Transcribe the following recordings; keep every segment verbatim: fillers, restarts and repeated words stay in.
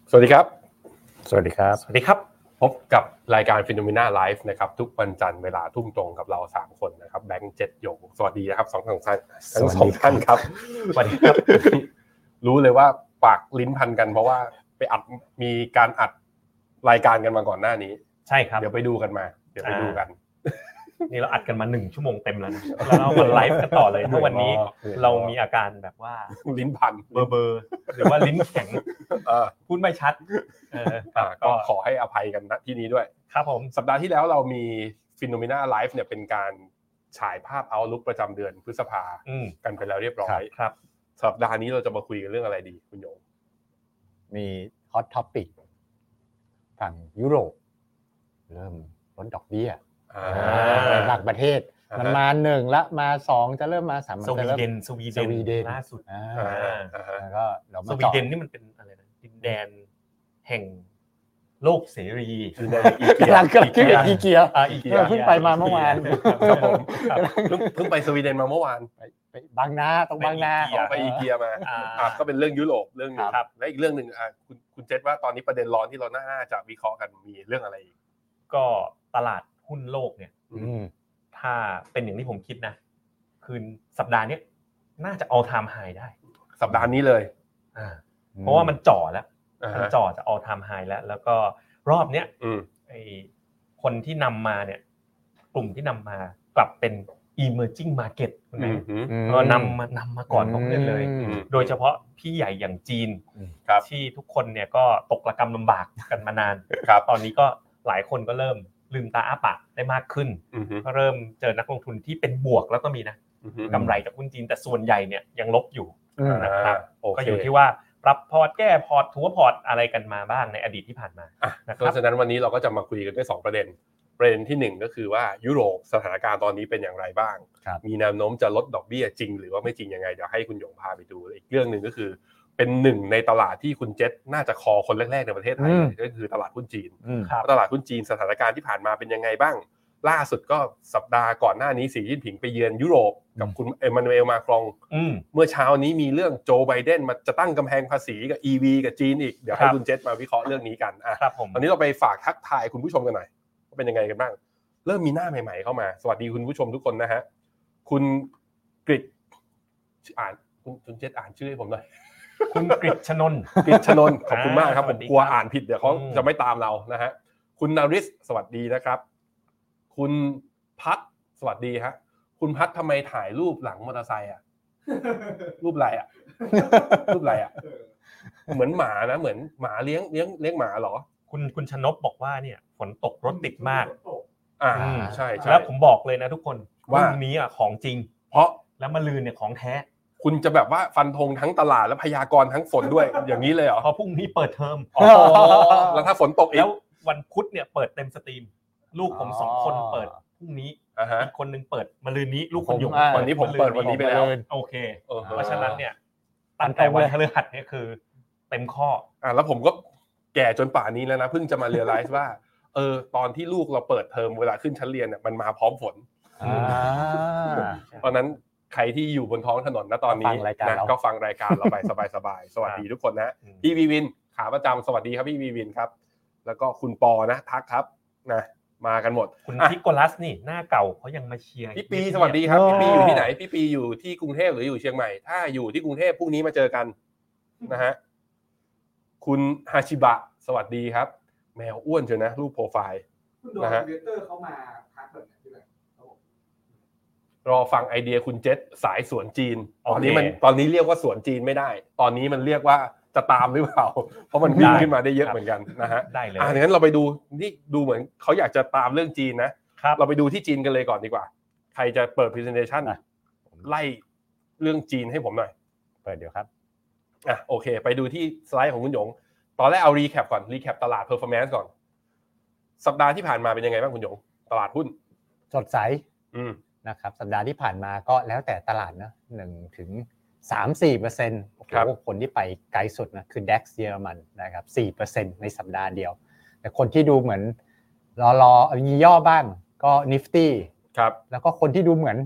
สวัสดีครับสวัสดีครับสวัสดีครับพบกับรายการ Phenomena Live นะครับทุกวันจันทร์เวลาทุ่มตรงกับเราสามคนนะครับแบงค์เจ็ดหยงสวัสดีนะครับสองท่านทั้งสองท่านครับสวัสดีครับรู้เลยว่าปากลิ้นพันกันเพราะว่าไปอัดมีการอัดรายการกันมาก่อนหน้านี้ใช่ครับเดี๋ยวไปดูกันมาเดี๋ยวไปดูกันนี่เราอัดกันมาหนึ่งชั่วโมงเต็มแล้วนะแล้วเรามาไลฟ์กันต่อเลยถ้าวันนี้เรามีอาการแบบว่าลิ้นพันเบอร์เบอร์หรือว่าลิ้นแข็งพูดไม่ชัดก็ขอให้อภัยกันณที่นี้ด้วยครับผมสัปดาห์ที่แล้วเรามี Phenomena Live เนี่ยเป็นการฉายภาพ Outlook ประจำเดือนพฤษภากันไปแล้วเรียบร้อยครับสัปดาห์นี้เราจะมาคุยกันเรื่องอะไรดีคุณโยงมี Hot Topic ฝั่งยุโรปเริ่มลดดอกเบี้ยในบางประเทศมันมาหนึ่งละมาสองจะเริ่มมาสามสวีเดนสวีเดนล่าสุดแล้วก็เรามาสวีเดนนี่มันเป็นอะไรนะดินแดนแห่งโลกเสรีกำลังกำลังคิดอีเกียเพิ่งไปมาเมื่อวานเพิ่งไปสวีเดนมาเมื่อวานไปบางนาตรงบางนาไปอีเกียมาก็เป็นเรื่องยุโรปเรื่องนึงและอีกเรื่องนึงคุณคุณเจษว่าตอนนี้ประเด็นร้อนที่เราน่าจะวิเคราะห์กันมีเรื่องอะไรอีกก็ตลาดหุ้นโลกเนี่ยถ้าเป็นอย่างที่ผมคิดนะคืนสัปดาห์นี้น่าจะ all time high ได้สัปดาห์นี้เลยเพราะว่ามันจ่อแล้วมันจ่อจะ all time high แล้วแล้วก็รอบเนี้ยไอ้คนที่นำมาเนี่ยกลุ่มที่นำมากลับเป็น emerging market นะก็นำมานำมาก่อนของเพื่อนเลยโดยเฉพาะพี่ใหญ่อย่างจีนที่ทุกคนเนี่ยก็ตกระกำลำบากกันมานานตอนนี้ก็หลายคนก็เริ่มลืมตาอ้าปากได้มากขึ้นก็เริ่มเจอนักลงทุนที่เป็นบวกแล้วก็มีนะกำไรจากหุ้นจีนแต่ส่วนใหญ่เนี่ยยังลบอยู่นะครับก็อยู่ที่ว่าปรับพอร์ตแก้พอร์ตทัวพอร์ตอะไรกันมาบ้างในอดีตที่ผ่านมาเพราะฉะนั้นวันนี้เราก็จะมาคุยกันด้วยสองประเด็นประเด็นที่หนึ่งก็คือว่ายุโรปสถานการณ์ตอนนี้เป็นอย่างไรบ้างมีแนวโน้มจะลดดอกเบี้ยจริงหรือว่าไม่จริงยังไงเดี๋ยวให้คุณหยงพาไปดูอีกเรื่องนึงก็คือเป็นหนึ่งในตลาดที่คุณเจษน่าจะคอคนแรกๆในประเทศไทยก็คือตลาดหุ้นจีนตลาดหุ้นจีนสถานการณ์ที่ผ่านมาเป็นยังไงบ้างล่าสุดก็สัปดาห์ก่อนหน้านี้สีจิ้นผิงไปเยือนยุโรปกับคุณเอมานูเอลมาครองเมื่อเช้านี้มีเรื่องโจไบเดนมาจะตั้งกำแพงภาษีกับ อี วี กับจีนอีกเดี๋ยวให้คุณเจษมาวิเคราะห์เรื่องนี้กันอ่ะตอนนี้เราไปฝากทักทายคุณผู้ชมกันหน่อยว่าเป็นยังไงกันบ้างเริ่มมีหน้าใหม่ๆเข้ามาสวัสดีคุณผู้ชมทุกคนนะฮะคุณกฤษอ่านคุณคุณเจษอ่านชื่อให้ผมหน่อยคุณกฤษชนนท์กฤษชนนท์ขอบคุณมากครับผมกลัวอ่านผิดเดี๋ยวเขาจะไม่ตามเรานะฮะคุณนริศสวัสดีนะครับคุณพัฒสวัสดีฮะคุณพัฒทำไมถ่ายรูปหลังมอเตอร์ไซค์อ่ะรูปอะไรอ่ะรูปอะไรอ่ะเหมือนหมานะเหมือนหมาเลี้ยงเลี้ยงเลี้ยงหมาเหรอคุณคุณชนบบอกว่าเนี่ยฝนตกรถติดมากอ่าใช่ๆแล้วผมบอกเลยนะทุกคนว่าวันนี้อ่ะของจริงเพราะแล้วมะรืนเนี่ยของแท้คุณจะแบบว่าฟันธงทั้งตลาดและพยากรณ์ทั้งฝนด้วยอย่างนี้เลยเหรอเพราะพรุ่งนี้เปิดเทอมอ๋อแล้วถ้าฝนตกอีกแล้ววันพุธเนี่ยเปิดเต็มสตรีมลูกผมสองคนเปิดพรุ่งนี้อีกคนนึงเปิดมะรืนนี้ลูกคนอยู่วันนี้ผมเปิดวันนี้ไปแล้วโอเคเพราะฉะนั้นเนี่ยตั้งแต่วันพฤหัสเนี่ยคือเต็มข้ออ่ะแล้วผมก็แก่จนป่านนี้แล้วนะเพิ่งจะมาเรียลไลซ์ว่าเออตอนที่ลูกเราเปิดเทอมเวลาขึ้นชั้นเรียนเนี่ยมันมาพร้อมฝนเพราะนั้นใครที่อยู่บนท้องถนนณตอนนี้นะก็ฟังรายการเราไปสบายๆสวัสดีทุกคนนะพี่วีวินขาประจำสวัสดีครับพี่วีวินครับแล้วก็คุณปอนะทักครับนะมากันหมดคุณพิกโกลัสนี่หน้าเก่าเขายังมาเชียร์พี่ปีสวัสดีครับพี่ปีอยู่ที่ไหนพี่ปีอยู่ที่กรุงเทพหรืออยู่เชียงใหม่ถ้าอยู่ที่กรุงเทพพรุ่งนี้มาเจอกันนะฮะคุณฮาชิบะสวัสดีครับแมวอ้วนเชียวนะรูปโปรไฟล์นะฮะคอมพิวเตอร์เขามาทักแบบนี้ด้วยรอฟังไอเดียคุณเจษสายสวนจีนตอนนี้มันตอนนี้เรียกว่าสวนจีนไม่ได้ตอนนี้มันเรียกว่าจะตามหรือเปล่าเพราะมันวิ่งขึ้นมาได้เยอะเหมือนกันนะฮะได้เลยอ่ะงั้นเราไปดูนี่ดูเหมือนเขาอยากจะตามเรื่องจีนนะเราไปดูที่จีนกันเลยก่อนดีกว่าใครจะเปิด presentation ไล่เรื่องจีนให้ผมหน่อยเปิดเดี๋ยวครับอ่ะโอเคไปดูที่สไลด์ของคุณหยงตอนแรกเอา recap ก่อน recap ตลาด performance ก่อนสัปดาห์ที่ผ่านมาเป็นยังไงบ้างคุณหยงตลาดหุ้นสดใสอืมนะครับสัปดาห์ที่ผ่านมาก็แล้วแต่ตลาดนะหนึ่งถึงสามถึงสี่เปอร์เซ็นต์ โอ้โหผลที่ไปไกลสุดนะคือ ดัค เยอรมันนะครับ สี่เปอร์เซ็นต์ ในสัปดาห์เดียวแต่คนที่ดูเหมือนรอๆมีย่อบ้างก็ Nifty ครับแล้วก็คนที่ดูเหมือน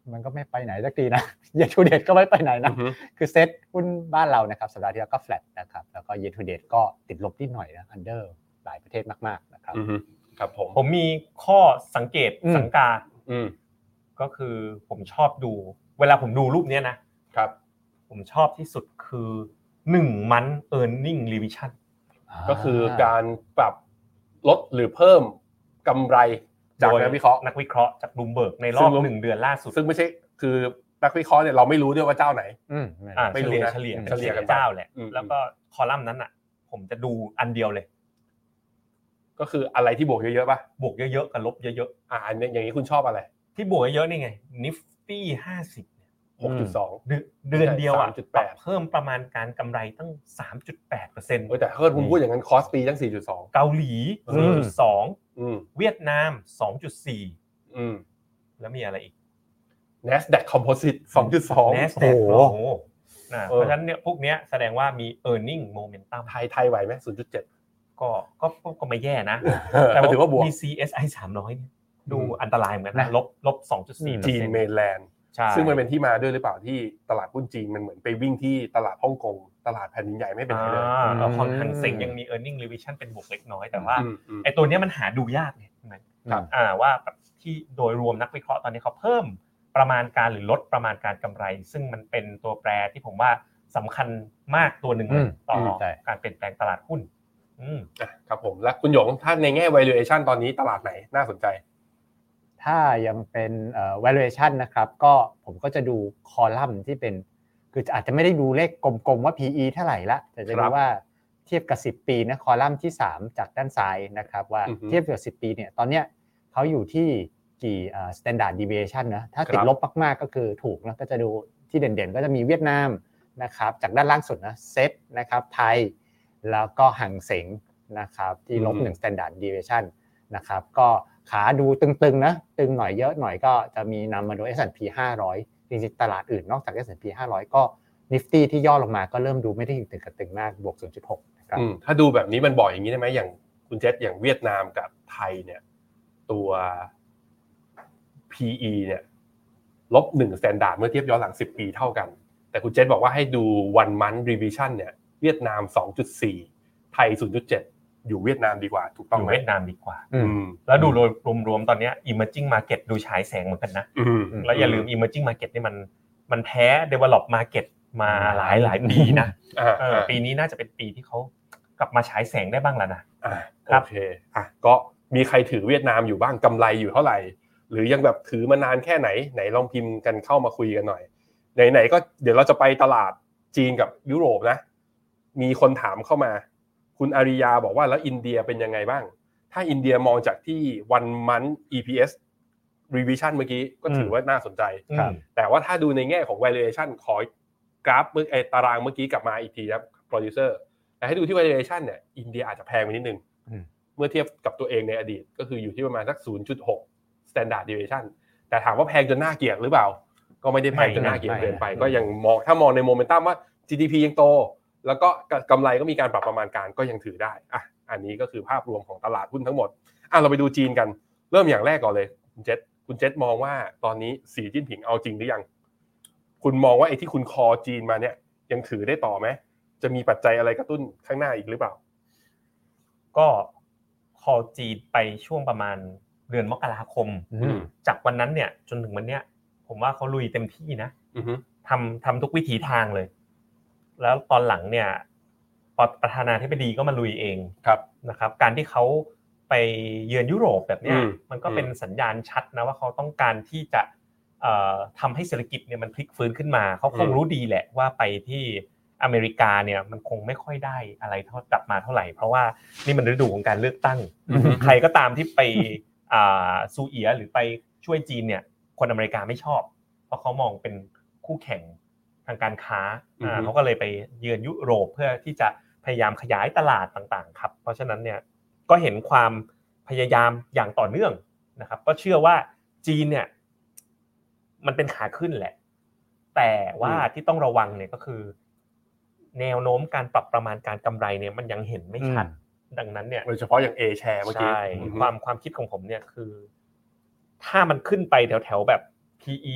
มันก็ไม่ไปไหนสักทีนะ year to date ก็ไม่ไปไหนนะคือเซ็ตหุ้นบ้านเรานะครับสัปดาห์ที่แล้วก็ flat นะครับแล้วก็ year to date ก็ติดลบนิดหน่อยนะ under หลายประเทศมากๆนะครับครับผมผมมีข้อสังเกตสังกาก็คือผมชอบดูเวลาผมดูรูปนี้นะครับผมชอบที่สุดคือหนึ่ง month earning revision ก็คือการปรับลดหรือเพิ่มกำไรจากนักวิเคราะห์นักวิเคราะห์จาก Bloomberg ในรอบหนึ่งเดือนล่าสุดซึ่งไม่ใช่คือนักวิเคราะห์เนี่ยเราไม่รู้ด้วยว่าเจ้าไหนไม่รู้เฉลี่ยเฉลี่ยกันเจ้าแหละแล้วก็คอลัมน์นั้นน่ะผมจะดูอันเดียวเลยก็คืออะไรที่บวกเยอะๆป่ะบวกเยอะๆกับลบเยอะๆอ่าอันนี้อย่างนี้คุณชอบอะไรที่บวกเยอะนี่ไง Nifty ห้าสิบหกจุดสองเดือนเดียวอ่ะปรับเพิ่มประมาณการกำไรตั้ง สามจุดแปดเปอร์เซ็นต์เออแต่ถ้าคุณพูดอย่างนั้นคอสปีตั้ง สี่จุดสองเกาหลี สี่จุดสองอืมเวียดนาม สองจุดสี่อืมแล้วมีอะไรอีก Nasdaq Composite สองจุดสอง Nasdaq โอ้โหนะเพราะฉะนั้นเนี่ยพวกเนี้ยแสดงว่ามี earning momentum ไทยไทยไหวมั้ย ศูนย์จุดเจ็ดก็ก็ก็ไม่แย่นะแต่ถือว่าบวกมี ซี เอส ไอ สามร้อยเนี่ยดูอันตรายเหมือนกันนะลบลบ สองจุดสี่เปอร์เซ็นต์จีนเมนแลนด์ซึ่งมันเป็นที่มาด้วยหรือเปล่าที่ตลาดหุ้นจีนมันเหมือนไปวิ่งที่ตลาดฮ่องกงตลาดแผ่นดินใหญ่ไม่เป็นไรเลยแล้วของฮังเซ็งยังมี earning revision เป็นบวกเล็กน้อยแต่ว่าไอ้ตัวนี้มันหาดูยากเนี่ยครับอ่าว่าแบบที่โดยรวมนักวิเคราะห์ตอนนี้เขาเพิ่มประมาณการหรือลดประมาณการกำไรซึ่งมันเป็นตัวแปรที่ผมว่าสำคัญมากตัวหนึ่งต่อการเปลี่ยนแปลงตลาดหุ้นอืมครับผมและคุณหยงถ้าในแง่ valuation ตอนนี้ตลาดไหนน่าสนใจถ้ายังเป็นเอ่อ valuation นะครับก็ผมก็จะดูคอลัมน์ที่เป็นคืออาจจะไม่ได้ดูเลขกลมๆว่า พี อี เท่าไหร่ละแต่จะดูว่าเทียบกับสิบปีนะคอลัมน์ที่สามจากด้านซ้ายนะครับว่าเทียบกับสิบปีเนี่ยตอนเนี้ยเขาอยู่ที่กี่เอ่อ standard deviation นะถ้าติดลบมากๆก็คือถูกนะก็จะดูที่เด่นๆก็จะมีเวียดนามนะครับจากด้านล่างสุดนะเซตนะครับไทยแล้วก็หังเส็งนะครับที่ลบหนึ่ง standard deviation นะครับก็ขาดูตึงๆนะตึงหน่อยเยอะหน่อยก็จะมีนำมาโดย เอส แอนด์ พี ห้าร้อยจริงๆตลาดอื่นนอกจาก เอส แอนด์ พี ห้าร้อยก็ Nifty ที่ย่อลงมาก็เริ่มดูไม่ได้ตึงกับตึงมากบวก ศูนย์จุดหก นะครับอืมถ้าดูแบบนี้มันบอกอย่างนี้ได้มั้ยอย่างคุณเจษอย่างเวียดนามกับไทยเนี่ยตัว พี อี เนี่ยลบหนึ่ง standard เมื่อเทียบย้อนหลังสิบปีเท่ากันแต่คุณเจษบอกว่าให้ดู one month revision เนี่ยเวียดนาม สองจุดสี่ ไทย ศูนย์จุดเจ็ดอยู่เวียดนามดีกว่าถูกต้องมั้ยอยู่เวียดนามดีกว่าแล้วดูโดยรวมๆตอนนี้ emerging market ดูฉายแสงเหมือนกันนะแล้วอย่าลืม emerging market นี่มันมันแพ้ develop market มาหลายหลายปีนะเออปีนี้น่าจะเป็นปีที่เขากลับมาฉายแสงได้บ้างแล้วนะอ่าโอเคอ่ะก็มีใครถือเวียดนามอยู่บ้างกำไรอยู่เท่าไหร่หรือยังแบบถือมานานแค่ไหนไหนลองพิมพ์กันเข้ามาคุยกันหน่อยไหนๆก็เดี๋ยวเราจะไปตลาดจีนกับยุโรปนะมีคนถามเข้ามาคุณอาริยาบอกว่าแล้วอินเดียเป็นยังไงบ้างถ้าอินเดียมองจากที่ one month อี พี เอส revision เมื่อกี้ก็ถือว่าน่าสนใจแต่ว่าถ้าดูในแง่ของ valuation ขอกราฟเมื่อไอ้ตารางเมื่อกี้กลับมาอีกทีครับ producer แต่ให้ดูที่ valuation เนี่ยอินเดียอาจจะแพงไปนิดนึงเมื่อเทียบกับตัวเองในอดีตก็คืออยู่ที่ประมาณสัก ศูนย์จุดหก standard deviation แต่ถามว่าแพงจนน่าเกลียดหรือเปล่าก็ไม่ได้แพงจนน่าเกลียดเกินไปก็ยังมองถ้ามองในโมเมนตัมว่า จี ดี พี ยังโตแล้วก็กำไรก็มีการปรับประมาณการก็ยังถือได้อ่ะอันนี้ก็คือภาพรวมของตลาดหุ้นทั้งหมดอ่ะเราไปดูจีนกันเริ่มอย่างแรกก่อนเลยคุณเจษคุณเจษมองว่าตอนนี้สีจิ้นผิงเอาจริงหรือยังคุณมองว่าไอ้ที่คุณคอจีนมาเนี่ยยังถือได้ต่อไหมจะมีปัจจัยอะไรกระตุ้นข้างหน้าอีกหรือเปล่าก็คอจีนไปช่วงประมาณเดือนมกราคมจากวันนั้นเนี่ยจนถึงวันเนี้ยผมว่าเขาลุยเต็มที่นะทำทำทุกวิถีทางเลยแล้วตอนหลังเนี่ยประธานาธิบดีก็มาลุยเองนะครับการที่เขาไปเยือนยุโรปแบบเนี้ยมันก็เป็นสัญญาณชัดนะว่าเขาต้องการที่จะเอ่อทำให้เศรษฐกิจเนี่ยมันพลิกฟื้นขึ้นมาเขาคงรู้ดีแหละว่าไปที่อเมริกาเนี่ยมันคงไม่ค่อยได้อะไรเท่ากลับมาเท่าไหร่เพราะว่านี่มันฤดูของการเลือกตั้งใครก็ตามที่ไปอ่าซูเอียหรือไปช่วยจีนเนี่ยคนอเมริกาไม่ชอบเพราะเขามองเป็นคู่แข่งทางการค้าอ่าเขาก็เลยไปเยือนยุโรปเพื่อที่จะพยายามขยายตลาดต่างๆครับเพราะฉะนั้นเนี่ยก็เห็นความพยายามอย่างต่อเนื่องนะครับก็เชื่อว่าจีนเนี่ยมันเป็นขาขึ้นแหละแต่ว่าที่ต้องระวังเนี่ยก็คือแนวโน้มการปรับประมาณการกำไรเนี่ยมันยังเห็นไม่ชัดดังนั้นเนี่ยโดยเฉพาะอย่าง A share เมื่อกี้ใช่ความความคิดของผมเนี่ยคือถ้ามันขึ้นไปแถวๆแบบ พี อี แบบ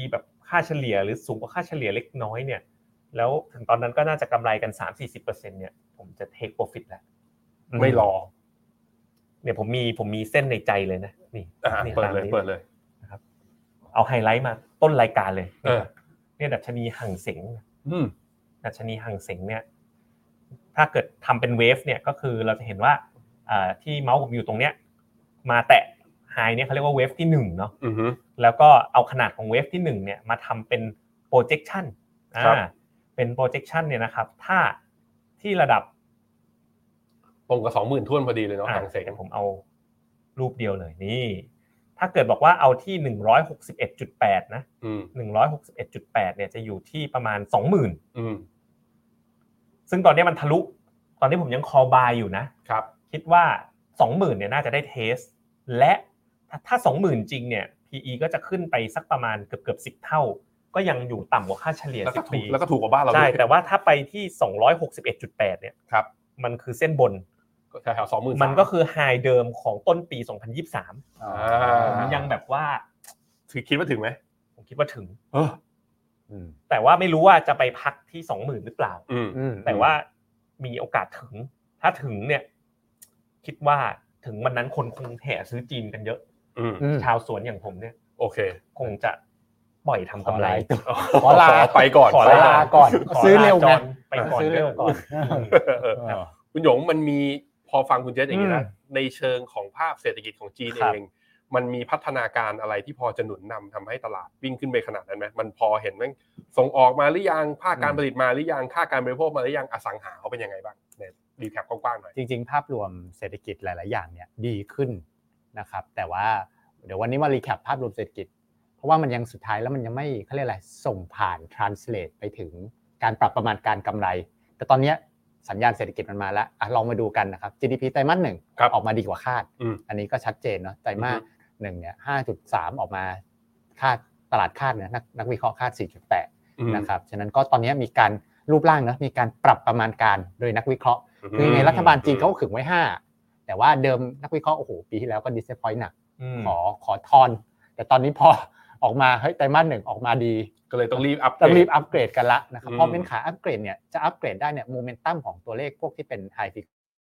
ค่าเฉลี่ยหรือสูงกว่าค่าเฉลี่ยเล็กน้อยเนี่ยแล้วถึงตอนนั้นก็น่าจะกำไรกัน สามถึงสี่สิบเปอร์เซ็นต์ เนี่ยผมจะ take profit แล้วไม่รอเนี่ยผมมีผมมีเส้นในใจเลยนะนี่นี่เปิดเลยเปิดเลยนะครับเอาไฮไลท์มาต้นรายการเลยเนี่ยดัชนีหังเส็งอืมดัชนีหังเส็งเนี่ยถ้าเกิดทำเป็นเวฟเนี่ยก็คือเราจะเห็นว่าอ่าที่เมาส์ผมอยู่ตรงเนี้ยมาแตะไฮเนี่ยเขาเรียกว่าเวฟที่หนึ่งเนาะอือฮึแล้วก็เอาขนาดของเวฟที่หนึ่งเนี่ยมาทำเป็น projection อ่าเป็น projection เนี่ยนะครับถ้าที่ระดับตรงกับ สองหมื่น ถ้วนพอดีเลยเนาะหังเส็งผมเอารูปเดียวเลยนี่ถ้าเกิดบอกว่าเอาที่ หนึ่งร้อยหกสิบเอ็ดจุดแปด นะอืมหนึ่งร้อยหกสิบเอ็ดจุดแปด เนี่ยจะอยู่ที่ประมาณ สองหมื่นอืมซึ่งตอนนี้มันทะลุตอนนี้ผมยังคอลบายอยู่นะครับคิดว่า สองหมื่น เนี่ยน่าจะได้เทสและถ้า สองหมื่น จริงเนี่ย พี อี ก็จะขึ้นไปสักประมาณเกือบๆสิบเท่าก็ยังอยู่ต่ำกว่าค่าเฉลี่ยสิบปีแล้วก็ถูกกว่าบ้านเราใช่แต่ว่าถ้าไปที่ สองร้อยหกสิบเอ็ดจุดแปด เนี่ยครับมันคือเส้นบนก็แถวๆ สองหมื่นมันก็คือไฮเดิมของต้นปีสองพันยี่สิบสามอ่าผมยังแบบว่าถือคิดว่าถึงมั้ยผมคิดว่าถึงเอออืมแต่ว่าไม่รู้ว่าจะไปพักที่ สองหมื่น หรือเปล่าอืมแต่ว่ามีโอกาสถึงถ้าถึงเนี่ยคิดว่าถึงวันนั้นคนคงแห่ซื้อจีนกันเยอะชาวสวนอย่างผมเนี่ยโอเคคงจะปล่อยทำกำไรขอลาไปก่อนขอลาก่อนซื้อเร็วนะไปก่อนซื้อเร็วก่อนคุณหยงมันมีพอฟังคุณเจษอย่างนี้นะในเชิงของภาพเศรษฐกิจของจีนเองมันมีพัฒนาการอะไรที่พอจะหนุนนำทำให้ตลาดวิ่งขึ้นไปขนาดนั้นไหมมันพอเห็นมั้ยส่งออกมาหรือยังภาคการผลิตมาหรือยังค่าการบริโภคมาหรือยังอสังหาเขาเป็นยังไงบ้างเนี่ยรีแคปกว้างๆหน่อยจริงๆภาพรวมเศรษฐกิจหลายๆอย่างเนี่ยดีขึ้นนะครับแต่ว่าเดี๋ยววันนี้มารีแคปภาพรวมเศรษฐกิจเพราะว่ามันยังสุดท้ายแล้วมันยังไม่เค้าเรียกอะไรส่งผ่าน translate ไปถึงการปรับประมาณการกำไรแต่ตอนนี้สัญญาณเศรษฐกิจมันมาแล้วอ่ะลองมาดูกันนะครับ จี ดี พี ไตรมาสหนึ่งออกมาดีกว่าคาดอันนี้ก็ชัดเจนเนาะไตรมาสหนึ่งเนี่ย ห้าจุดสาม ออกมาคาดตลาดคาดเนี่ยนักนักวิเคราะห์คาด สี่จุดแปด นะครับฉะนั้นก็ตอนนี้มีการรูปร่างเนาะมีการปรับประมาณการโดยนักวิเคราะห์คือในรัฐบาลจีนเขาขึงไว้ห้าแต่ว่าเดิมนักวิเคราะห์โอ้โหปีที่แล้วก็ disappoint หนักขอขอทอนแต่ตอนนี้พอออกมาเฮ้ยไตรมาสหนึ่งออกมาดีก็เลยต้องรีบอัปเกรดต้องรีบอัปเกรดกันละนะครับพอเป็นขาอัปเกรดเนี่ยจะอัปเกรดได้เนี่ยโมเมนตัมของตัวเลขพวกที่เป็น high figure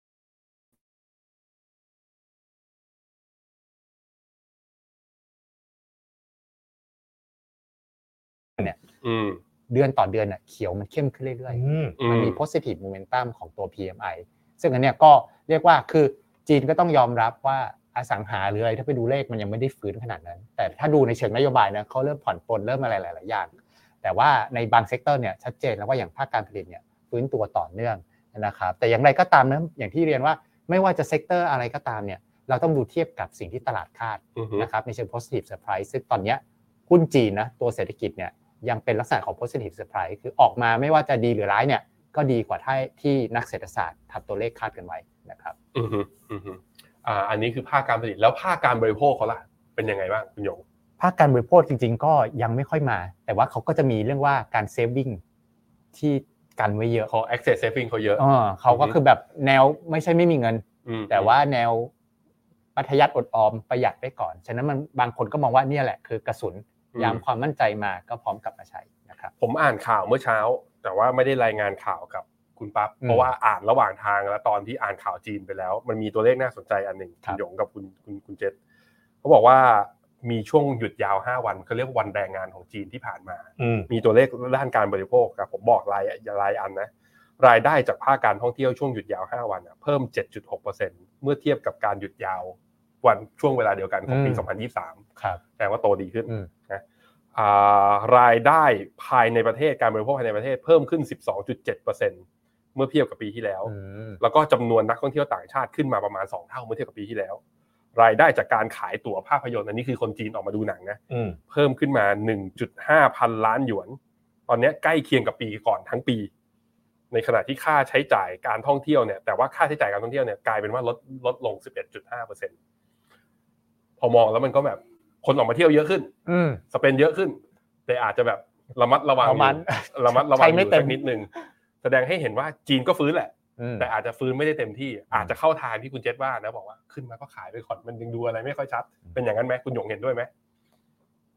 เนี่ยเดือนต่อเดือนน่ะเขียวมันเข้มขึ้นเรื่อยๆมันมี positive momentum ของตัว พี เอ็ม ไอ ซึ่งอันเนี้ยก็เรียกว่าคือจีนก็ต้องยอมรับว่าอสังหาหรืออะไรถ้าไปดูเลขมันยังไม่ได้ฟื้นขนาดนั้นแต่ถ้าดูในเชิงนโยบายนะเขาเริ่มผ่อนปลนเริ่มอะไรหลายๆอย่างแต่ว่าในบางเซกเตอร์เนี่ยชัดเจนแล้วว่าอย่างภาคการผลิตเนี่ยฟื้นตัวต่อเนื่องนะครับแต่อย่างไรก็ตามนะอย่างที่เรียนว่าไม่ว่าจะเซกเตอร์อะไรก็ตามเนี่ยเราต้องดูเทียบกับสิ่งที่ตลาดคาดนะครับในเชิง positive surprise ซึ่งตอนนี้หุ้นจีนนะตัวเศรษฐกิจเนี่ยยังเป็นลักษณะของ positive surprise คือออกมาไม่ว่าจะดีหรือร้ายเนี่ยก็ดีกว่าที่ที่นักเศรษฐศาสตร์ทำตัวเลขคาดกันไว้นะครับอือฮึอือฮึอ่าอันนี้คือภาคการผลิตแล้วภาคการบริโภคเขาล่ะเป็นยังไงบ้างคุณหยงภาคการบริโภคจริงๆก็ยังไม่ค่อยมาแต่ว่าเขาก็จะมีเรื่องว่าการเซฟวิ่งที่กันไว้เยอะพอ access saving เขาเยอะอ๋อเขาก็คือแบบแนวไม่ใช่ไม่มีเงินแต่ว่าแนวมัธยัสถ์อดออมประหยัดไว้ก่อนฉะนั้นมันบางคนก็มองว่านี่แหละคือกระสุนยามความมั่นใจมาก็พร้อมกลับมาใช้นะครับผมอ่านข่าวเมื่อเช้าแต่ว่าไม่ได้รายงานข่าวกับคุณปั๊บเพราะว่าอ่านระหว่างทางแล้วตอนที่อ่านข่าวจีนไปแล้วมันมีตัวเลขน่าสนใจอันนึงคุณหยงกับคุณคุณคุณเจษเขาบอกว่ามีช่วงหยุดยาวห้าวันเขาเรียกวันแรงงานของจีนที่ผ่านมามีตัวเลขด้านการบริโภคครับผมบอกรายรายอันนะรายได้จากภาคการท่องเที่ยวช่วงหยุดยาวห้าวันอ่ะเพิ่ม เจ็ดจุดหกเปอร์เซ็นต์ เมื่อเทียบกับการหยุดยาววันช่วงเวลาเดียวกันของปีสองพันยี่สิบสามครับแสดงว่าโตดีขึ้นนะอ่ารายได้ภายในประเทศการบริโภคภายในประเทศเพิ่มขึ้น สิบสองจุดเจ็ดเปอร์เซ็นต์ เมื่อเทียบกับปีที่แล้วแล้วก็จำนวนนักท่องเที่ยวต่างชาติขึ้นมาประมาณสองเท่าเมื่อเทียบกับปีที่แล้วรายได้จากการขายตั๋วภาพยนตร์อันนี้คือคนจีนออกมาดูหนังนะเพิ่มขึ้นมา หนึ่งจุดห้า พันล้านหยวนตอนนี้ใกล้เคียงกับปีก่อนทั้งปีในขณะที่ค่าใช้จ่ายการท่องเที่ยวเนี่ยแต่ว่าค่าใช้จ่ายการท่องเที่ยวเนี่ยกลายเป็นว่าลดลดลง สิบเอ็ดจุดห้าเปอร์เซ็นต์ พอมองแล้วมันก็แบบคนออกมาเที่ยวเยอะขึ้นสเปนเยอะขึ้นแต่อาจจะแบบระมัดระวังระมัดระวังอยู่สักนิดนึงแสดงให้เห็นว่าจีนก็ฟื้นแหละแต่อาจจะฟื้นไม่ได้เต็มที่อาจจะเข้าทางที่คุณเจษว่านะบอกว่าขึ้นมาก็ขายไปก่อนมันยังดูอะไรไม่ค่อยชัดเป็นอย่างนั้นไหมคุณหยงเห็นด้วยไหม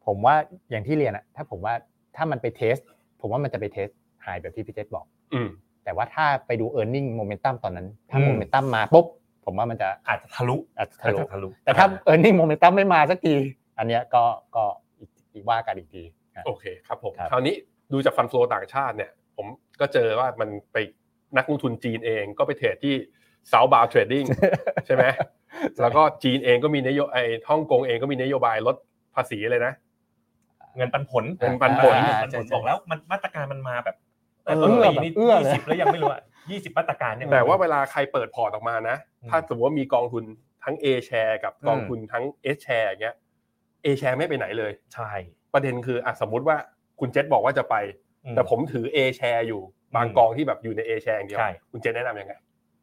ผมว่าอย่างที่เรียนอะถ้าผมว่าถ้ามันไปเทสผมว่ามันจะไปเทสไฮแบบที่พี่เจษบอกอืมแต่ว่าถ้าไปดู earning momentum ตอนนั้นถ้า momentum มาปุ๊บผมว่ามันจะอาจจะทะลุอาจจะทะลุแต่ถ้า earning momentum ไม่มาสักทีอันเนี้ยก็ก็อีกว่ากันอีกทีโอเคครับผมคราวนี้ดูจากฟันโฟลต่างชาติเนี่ยผมก็เจอว่ามันไปนักลงทุนจีนเองก็ไปเทรดที่ Southbound Trading ใช่ไหมแล้วก็จีนเองก็มีนโยบายฮ่องกงเองก็มีนโยบายลดภาษีเลยนะเงินปันผลเงินปันผลบอกแล้วมันมาตรการมันมาแบบแต่ต้นปีนี้ยี่สิบแล้วยังไม่รู้อ่ะยี่สิบมาตรการเนี่ยแต่ว่าเวลาใครเปิดพอร์ตออกมานะถ้าสมมติว่ามีกองทุนทั้ง A share กับกองทุนทั้ง S share อย่างเงี้ย A share ไม่ไปไหนเลยใช่ประเด็นคืออ่ะสมมุติว่าคุณเจษบอกว่าจะไปแต่ผมถือ A share อยู่บางกองที่แบบอยู่ใน A share อย่างเดียวคุณเจษแนะนำยังไง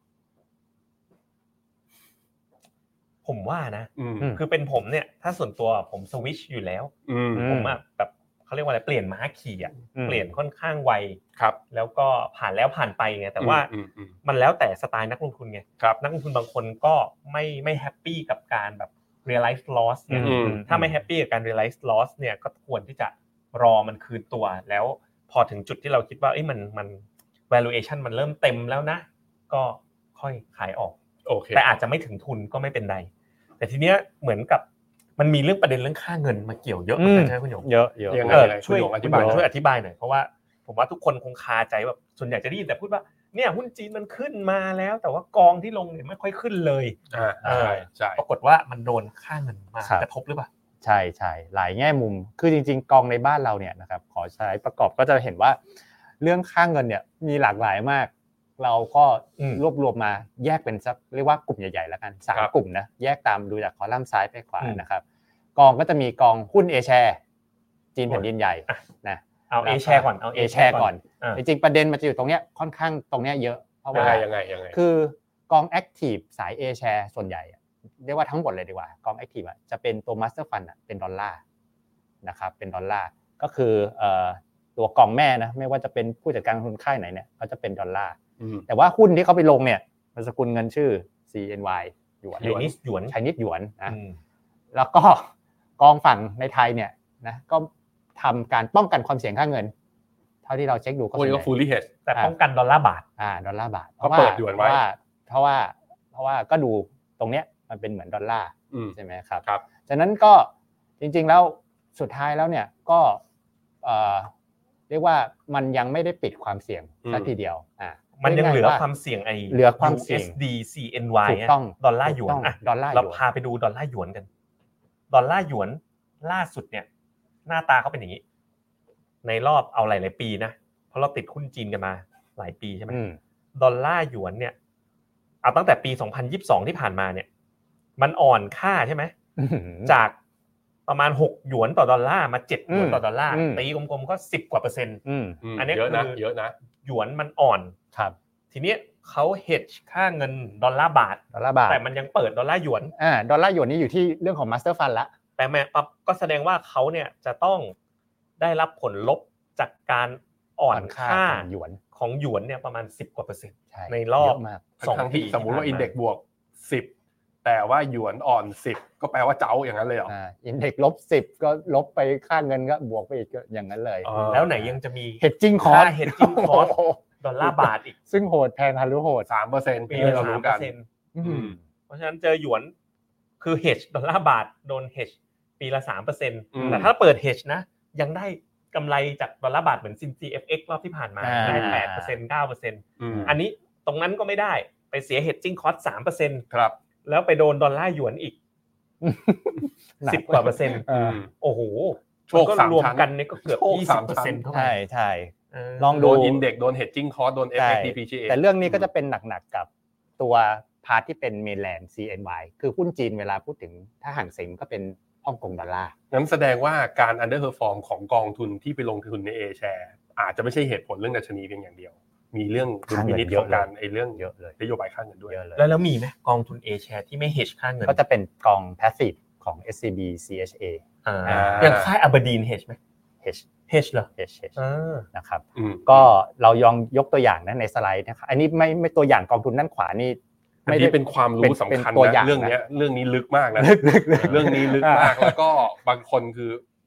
ผมว่านะคือเป็นผมเนี่ยถ้าส่วนตัวผมสวิชอยู่แล้วผมอ่ะแบบเขาเรียกว่าอะไรเปลี่ยนม้าขี่อ่ะเปลี่ยนค่อนข้างไวครับแล้วก็ผ่านแล้วผ่านไปไงแต่ว่ามันแล้วแต่สไตล์นักลงทุนไงนักลงทุนบางคนก็ไม่ไม่แฮปปี้กับการแบบ realize loss เนี่ยถ้าไม่แฮปปี้กับการ realize loss เนี่ยก็ควรที่จะรอมันคืนตัวแล้วพอถึงจุดที่เราคิดว่าเอ้ยมันมัน valuation มันเริ่มเต็มแล้วนะก็ค่อยขายออกโอเคแต่อาจจะไม่ถึงทุนก็ไม่เป็นไรแต่ทีเนี้ยเหมือนกับมันมีเรื่องประเด็นเรื่องค่าเงินมาเกี่ยวเยอะเหมือนกันใช่ไหมคุณหยงเยอะเยอะช่วยอธิบายช่วยอธิบายหน่อยเพราะว่าผมว่าทุกคนคงคาใจแบบส่วนใหญ่จะได้ยินแต่พูดว่าเนี่ยหุ้นจีนมันขึ้นมาแล้วแต่ว่ากองที่ลงเนี่ยไม่ค่อยขึ้นเลยอ่าใช่ใช่ปรากฏว่ามันโดนค่าเงินมากระทบหรือเปล่าใช่ใช่หลายแง่มุมคือจริงๆกองในบ้านเราเนี่ยนะครับขอใช้ประกอบก็จะเห็นว่าเรื่องค่าเงินเนี่ยมีหลากหลายมากเราก็รวบรวมมาแยกเป็นสักเรียกว่ากลุ่มใหญ่ๆแล้วกันสามกลุ่มนะแยกตามดูจากคอลัมน์ซ้ายไปขวานะครับกองก็จะมีกองหุ้น A share จีนแผ่นดินใหญ่นะเอา A share ก่อนเอา A share ก่อนจริงๆประเด็นมันจะอยู่ตรงเนี้ยค่อนข้างตรงเนี้ยเยอะเพราะว่ายังไงยังไงคือกอง Active สาย A share ส่วนใหญ่เรียกว่าทั้งหมดเลยดีกว่ากอง Active อ่ะจะเป็นตัว Master Fund อ่ะเป็นดอลลาร์นะครับเป็นดอลลาร์ก็คือเอ่อตัวกองแม่นะไม่ว่าจะเป็นผู้จัดการทุนค่ายไหนเนี่ยก็จะเป็นดอลลาร์แต่ว่าหุ้นที่เขาไปลงเนี่ยมันสกุลเงินชื่อ ซี เอ็น วาย หยวน Chinese หยวน Chinese หยวนนะแล้วก็กองฝั่งในไทยเนี่ยนะก็ทำการป้องกันความเสี่ยงค่าเงินเท่าที่เราเช็คดูก็ส่วนใหญ่ก็ fully hedge แต่ป้องกันดอลลาร์บาทอ่าดอลลาร์บาทเพราะเปิดหยวนไว้เพราะว่าเพราะว่าก็ดูตรงเนี้ยมันเป็นเหมือนดอลลาร์ใช่ไหมครับครับฉะนั้นก็จริงๆแล้วสุดท้ายแล้วเนี่ยก็เอ่อเรียกว่ามันยังไม่ได้ปิดความเสี่ยงซะทีเดียวอ่ามันยังเหลือความเสี่ยงไอ้เหลือความเสี่ยงยู เอส ดี ซี เอ็น วาย อ่ะดอลลาร์หยวนอ่ะดอลลาร์เราพาไปดูดอลลาร์หยวนกันดอลลาร์หยวนล่าสุดเนี่ยหน้าตาเขาเป็นอย่างนี้ในรอบเอาหลายๆปีนะเพราะเราติดหุ้นจีนกันมาหลายปีใช่มั้ยดอลลาร์หยวนเนี่ยเอาตั้งแต่ปีสองพันยี่สิบสองที่ผ่านมาเนี่ยมันอ่อนค่าใช่มั้ยจากประมาณหกหยวนต่อดอลลาร์มาเจ็ดหยวนต่อดอลลาร์ตีกลมๆก็สิบกว่าเปอร์เซ็นต์อันนี้เยอะนะเยอะนะหยวนมันอ่อนครับทีนี้เขาเฮดค่าเงินดอลลาร์บาทดอลลาร์บาทแต่มันยังเปิดดอลลาร์หยวนอ่าดอลลาร์หยวนนี่อยู่ที่เรื่องของ Master Fund ละแต่แม้ปั๊บก็แสดงว่าเขาเนี่ยจะต้องได้รับผลลบจากการอ่อนค่าหยวนของหยวนเนี่ยประมาณสิบกว่าเปอร์เซ็นต์ในรอบสองปีสมมุติว่าอินเด็กซ์บวกสิบแต่ว่าหยวนอ่อนสิบก็แปลว่าเจ้าอย่างนั้นเลยเหรออ่าอินเด็กซ์ลบสิบก็ลบไปค่าเงินก็บวกไปอีกก็อย่างนั้นเลยแล้วไหนยังจะมี hedging cost hedging cost ดอลลาร์บาทอีกซึ่งโหดแพงทะลุโหดสามเปอร์เซ็นต์ ปีเรารู้กันอืมเพราะฉะนั้นเจอหยวนคือ hedge ดอลลาร์บาทโดน hedge ปีละ สามเปอร์เซ็นต์ แต่ถ้าเปิด hedge นะยังได้กำไรจากดอลลาร์บาทเหมือน ซี เอฟ เอ็กซ์ รอบที่ผ่านมาได้ แปดเปอร์เซ็นต์ เก้าเปอร์เซ็นต์อืมอันนี้ตรงนั้นก็ไม่ได้ไปเสีย hedging cost สามเปอร์เซ็นต์ครับแล้วไปโดนดอลลาร์หยวนอีกสิบกว่าเปอร์เซ็นต์โอ้โหโชคสามชั้นรวมกันนี่ก็เกือบ ยี่สิบเปอร์เซ็นต์ เท่านั้นใช่ๆลองดูโดน index โดน hedging cost โดน เอฟ เอ็กซ์ depreciation แต่เรื่องนี้ก็จะเป็นหนักๆกับตัวพาร์ทที่เป็น mainland ซี เอ็น วาย คือหุ้นจีนเวลาพูดถึงถ้าห่างเส็งก็เป็นฮ่องกงดอลลาร์งั้นแสดงว่าการ underperform ของกองทุนที่ไปลงทุนใน A share อาจจะไม่ใช่เหตุผลเรื่องดัชนีเพียงอย่างเดียวมีเรื่องดุลพินิจของการไอ้เรื่องเยอะเลยนโยบายค่าเงินด้วยแล้วแล้วมีมั้ยกองทุน A share ที่ไม่ hedge ค่าเงินก็จะเป็นกอง passive ของ เอส ซี บี ซี เอช เออ่าอย่างค่าย Aberdeen hedge มั้ย hedge hedge เหรอ hedge เออนะครับก็เราลองยกตัวอย่างนะในสไลด์นะครับอันนี้ไม่ไม่ตัวอย่างกองทุนด้านขวานี่ไม่ได้เป็นความรู้สำคัญนะเรื่องนี้เรื่องนี้ลึกมากนะเรื่องนี้ลึกมากแล้วก็บางคนคือ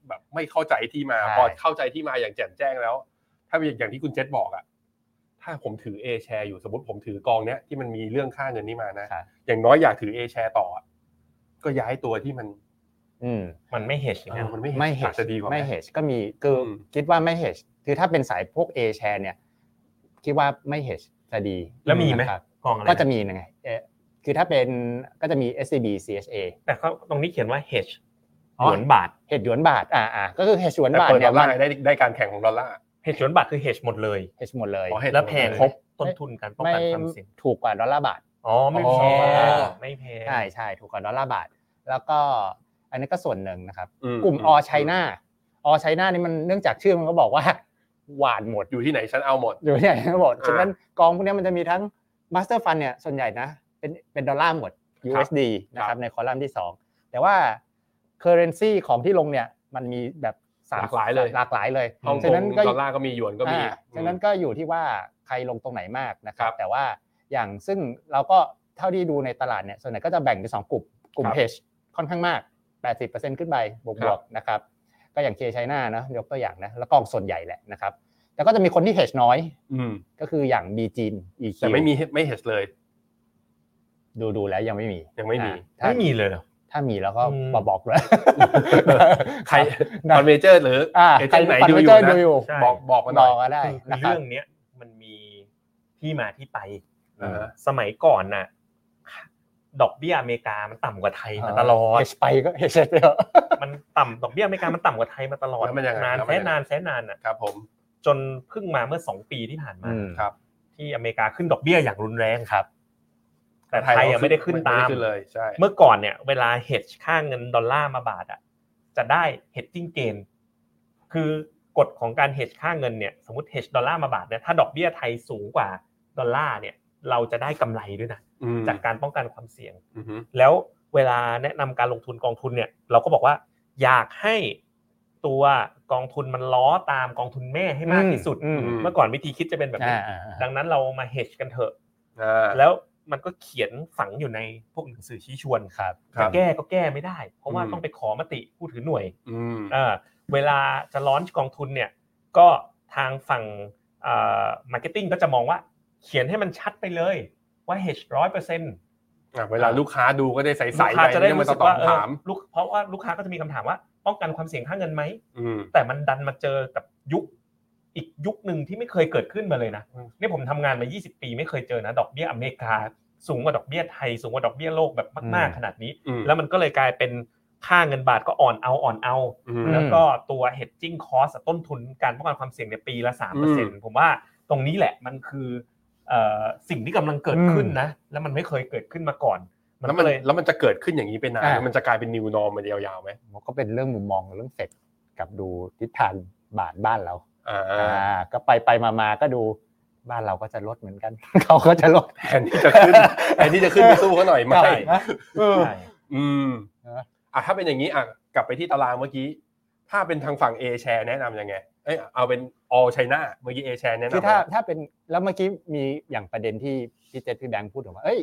แบบไม่เข้าใจที่มาพอเข้าใจที่มาอย่างแจ่มแจ้งแล้วถ้าอย่างที่คุณเจษบอกอ่ะถ้าผมถือ A share อยู่สมมติผมถือกองเนี้ยที่มันมีเรื่องค่าเงินนี่มานะอย่างน้อยอยากถือ A share ต่อก็ย้ายตัวที่มันอืมมันไม่ hedge นะมันไม่ hedge จะดีกว่าไม่ hedge ก็มีคือคิดว่าไม่ hedge คือถ้าเป็นสายพวก A share เนี่ยคิดว่าไม่ hedge จะดีแล้วมีมั้ยกองอะไรก็จะมีไงคือถ้าเป็นก็จะมี เอส ซี บี ซี เอช เอแต่เขาตรงนี้เขียนว่า hedge หยวนบาท hedge หยวนบาทอ่าๆก็คือ hedge หยวนบาทเนี่ยมันได้ได้การแข่งของดอลลาร์ hedge หยวนบาทคือ hedge หมดเลย hedge หมดเลยแล้วแพงครบต้นทุนการป้องกันความเสี่ยงถูกกว่าดอลลาร์บาทอ๋อไม่แพงไม่แพงใช่ๆถูกกว่าดอลลาร์บาทแล้วก็อันนี้ก็ส่วนหนึ่งนะครับกลุ่ม All China All China นี่มันเนื่องจากชื่อมันก็บอกว่าหวานหมดอยู่ที่ไหนฉันเอาหมดอยู่ที่ไหนทั้งหมดฉะนั้นกองพวกนี้มันจะมีทั้ง Master Fund เนี่ยส่วนใหญ่นะเป็นเป็นดอลลาร์หมด ยู เอส ดี นะครับในคอลัมน์ที่สองแต่ว่า currency ของที่ลงเนี่ยมันมีแบบหลากหลายเลยหลากหลายเลยฉะนั้นดอลลาร์ก็มีหยวนก็มีฉะนั้นก็อยู่ที่ว่าใครลงตรงไหนมากนะครับแต่ว่าอย่างซึ่งเราก็เท่าที่ดูในตลาดเนี่ยส่วนใหญ่ก็จะแบ่งเป็นสองกลุ่มกลุ่ม hedge ค่อนข้างมาก แปดสิบเปอร์เซ็นต์ ขึ้นไปบวกๆนะครับก็อย่าง K China นะยกตัวอย่างนะแล้วกองส่วนใหญ่แหละนะครับแต่ก็จะมีคนที่ hedge น้อยก็คืออย่าง B จีน อี คิวแต่ไม่มีไม่ hedge เลยดูๆแล้วยังไม่มียังไม่มีไม่มีเลยเหรอถ้ามีแล้วก็มาบอกด้วยใครคอนเมเจอร์หรือเอเจนต์ไหนดูอยู่นะบอกบอกมาหน่อยก็ได้เรื่องนี้มันมีที่มาที่ไปสมัยก่อนน่ะดอกเบี้ยอเมริกามันต่ำกว่าไทยมาตลอด hedge ไปก็ hedge ไปแล้วมันต่ำดอกเบี้ยอเมริกามันต่ำกว่าไทยมาตลอดนานแสนนานแสนนานน่ะครับผมจนเพิ่งมาเมื่อสองปีที่ผ่านมาครับที่อเมริกาขึ้นดอกเบี้ยอย่างรุนแรงครับแต่ไทยยังไม่ได้ขึ้นตามเลยใช่เมื่อก่อนเนี่ยเวลา hedge ค่าเงินดอลลาร์มาบาทอ่ะจะได้ hedging gain คือกฎของการ hedge ค่าเงินเนี่ยสมมุติ hedge ดอลลาร์มาบาทเนี่ยถ้าดอกเบี้ยไทยสูงกว่าดอลลาร์เนี่ยเราจะได้กำไรด้วยนะจากการป้องกันความเสี่ยงแล้วเวลาแนะนำการลงทุนกองทุนเนี่ยเราก็บอกว่าอยากให้ตัวกองทุนมันล้อตามกองทุนแม่ให้มากที่สุดเมื่อก่อนวิธีคิดจะเป็นแบบนี้ดังนั้นเรามา hedge กันเถอะแล้วมันก็เขียนฝังอยู่ในพวกหนังสือชี้ชวนจะแก้ก็แก้ไม่ได้เพราะว่าต้องไปขอมติผู้ถือหน่วยเวลาจะลอนช์กองทุนเนี่ยก็ทางฝั่งเอ่อ marketing ก็จะมองว่าเขียนให้มันชัดไปเลยว่า hedge หนึ่งร้อยเปอร์เซ็นต์อ่ะเวลาลูกค้าดูก็ได้ใสๆไปไม่ต้องตอบถามลูกเพราะว่าลูกค้าก็จะมีคำถามว่าป้องกันความเสี่ยงค่าเงินมั้ยแต่มันดันมาเจอกับยุคอีกยุคนึงที่ไม่เคยเกิดขึ้นมาเลยนะนี่ผมทำงานมายี่สิบปีไม่เคยเจอนะดอกเบี้ยอเมริกาสูงกว่าดอกเบี้ยไทยสูงกว่าดอกเบี้ยโลกแบบมากๆขนาดนี้แล้วมันก็เลยกลายเป็นค่าเงินบาทก็อ่อนเอาอ่อนเอาแล้วก็ตัว hedging cost ต้นทุนการป้องกันความเสี่ยงในปีละ สามเปอร์เซ็นต์ ผมว่าตรงนี้แหละมันคือเอ่อสิ่งที่กำลังเกิดขึ้นนะแล้วมันไม่เคยเกิดขึ้นมาก่อนแล้วมันแล้วมันจะเกิดขึ้นอย่างนี้ไปนานมันจะกลายเป็น new norm มันยาวๆมั้ยมันก็เป็นเรื่องมุมมองเรื่องเฟดกับดูทิศทางบาทบ้านเราอ่าก็ไปๆมาๆก็ดูบ้านเราก็จะลดเหมือนกันเขาก็จะลดแทนที่จะขึ้นแทนที่จะขึ้นไปสู้เขาหน่อยไม่เอออืมอ่ะถ้าเป็นอย่างนี้อ่ะกลับไปที่ตารางเมื่อกี้ถ้าเป็นทางฝั่ง A share แนะนำยังไงเอ้ยเอาเป็น all China เมื่อกี้ A share แนะนำคือถ้าถ้าเป็นแล้วเมื่อกี้มีอย่างประเด็นที่พี่เจษพี่แบงค์พูดถึงว่าเอ้ย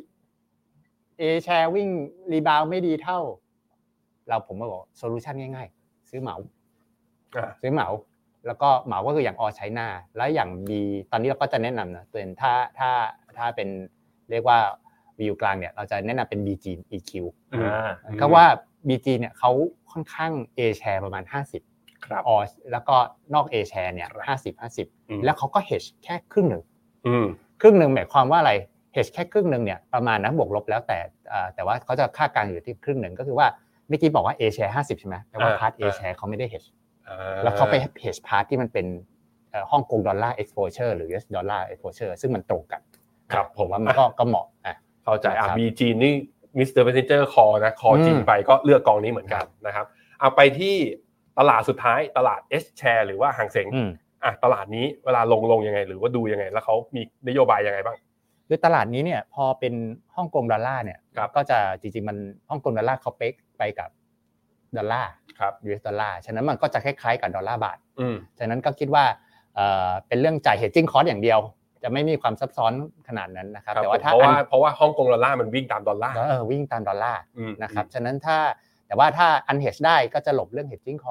A share วิ่งรีบาวด์ไม่ดีเท่าเราผมก็บอกโซลูชั่นง่ายๆซื้อเหมาซื้อเหมาแล้วก็เหมาก็คืออย่าง All China แล้วอย่าง B ตอนนี้เราก็จะแนะนำนะเป็นถ้าถ้าถ้าเป็นเรียกว่าวิวกลางเนี่ยเราจะแนะนำเป็น บี จี อี คิว อ่าก็ว่า บี จี เนี่ยเขาค่อนข้าง A share ประมาณห้าสิบครับ All แล้วก็นอก A share เนี่ยห้าสิบ ห้าสิบแล้วเขาก็ hedge แค่ครึ่งนึงอืมครึ่งนึงหมายความว่าอะไร hedge แค่ครึ่งนึงเนี่ยประมาณนะบวกลบแล้วแต่อ่าแต่ว่าเขาจะค่ากลางอยู่ที่ครึ่งนึงก็คือว่าเมื่อกี้บอกว่า A share ห้าสิบใช่มั้ยแต่ว่าพาร์ท A share เขาไม่ได้ hedgeแล้วเขาไป hedge part ที่มันเป็นเอ่อฮ่องกงดอลลาร์ exposure หรือ ยู เอส ดอลลาร์ exposure ซึ่งมันตรงกันครับผมว่ามันก็ก็เหมาะอ่ะเข้าใจอ่ะ บี จี นี่ มิสเตอร์ Messenger call นะ call จริงไปก็เลือกกองนี้เหมือนกันนะครับเอาไปที่ตลาดสุดท้ายตลาด H share หรือว่าหางเส็งอ่ะตลาดนี้เวลาลงลงยังไงหรือว่าดูยังไงแล้วเขามีนโยบายยังไงบ้างคือตลาดนี้เนี่ยพอเป็นฮ่องกงดอลลาร์เนี่ยก็จะจริงๆมันฮ่องกงดอลลาร์เขาเป๊กไปกับดอลลาร์ครับ ยู เอส ดอลลาร์ฉะนั้นมันก็จะคล้ายๆกับดอลลาร์บาทอืมฉะนั้นก็คิดว่าเอ่อเป็นเรื่องจ่าย hedging cost อย่างเดียวจะไม่มีความซับซ้อนขนาดนั้นนะครับแต่ว่าถ้าเพราะว่าเพราะว่าฮ่องกงดอลลาร์มันวิ่งตามดอลลาร์เออวิ่งตามดอลลาร์นะครับฉะนั้นถ้าแต่ว่าถ้า unhedge ได้ก็จะหลบเรื่อง hedging cost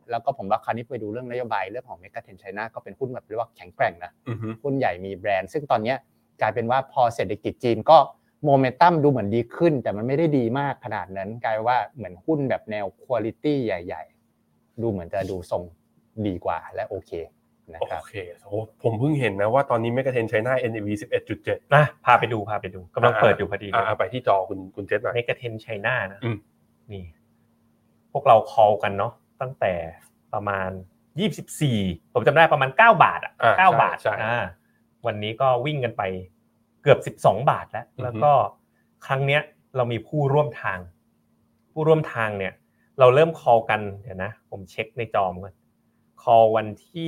แล้วก็ผมว่าคราวนี้ไปดูเรื่องนโยบายเรื่องของ Mega Trend China ก็เป็นหุ้นแบบเรียกว่าแข็งแกร่งนะหุ้นใหญ่มีแบรนด์ซึ่งตอนนี้กลายเป็นว่าพอเศรษฐกิจจีนก็โมเมนตัมดูเหมือนดีขึ้นแต่มันไม่ได้ดีมากขนาดนั้นกลายว่าเหมือนหุ้นแบบแนวควอลิตี้ใหญ่ๆดูเหมือนจะดูทรงดีกว่าและโอเคนะครับโอเคโอ้ผมเพิ่งเห็นนะว่าตอนนี้ Mega Trend China เอ็น เอ วี สิบเอ็ดจุดเจ็ดนะพาไปดูพาไปดูกำลังเปิดอยู่พอดีเลยไปที่จอคุณคุณเจษหน่อย Mega Trend China นะนี่พวกเราคอลกันเนาะตั้งแต่ประมาณยี่สิบสี่ผมจำได้ประมาณเก้าบาทอ่ะเก้าบาทอ่าวันนี้ก็วิ่งกันไปเกือบสิบสองบาทแล้วแล้วก็ครั้งเนี้ยเรามีผู้ร่วมทางผู้ร่วมทางเนี่ยเราเริ่มคอลกันเดี๋ยวนะผมเช็คในจอมก่อนคอลวันที่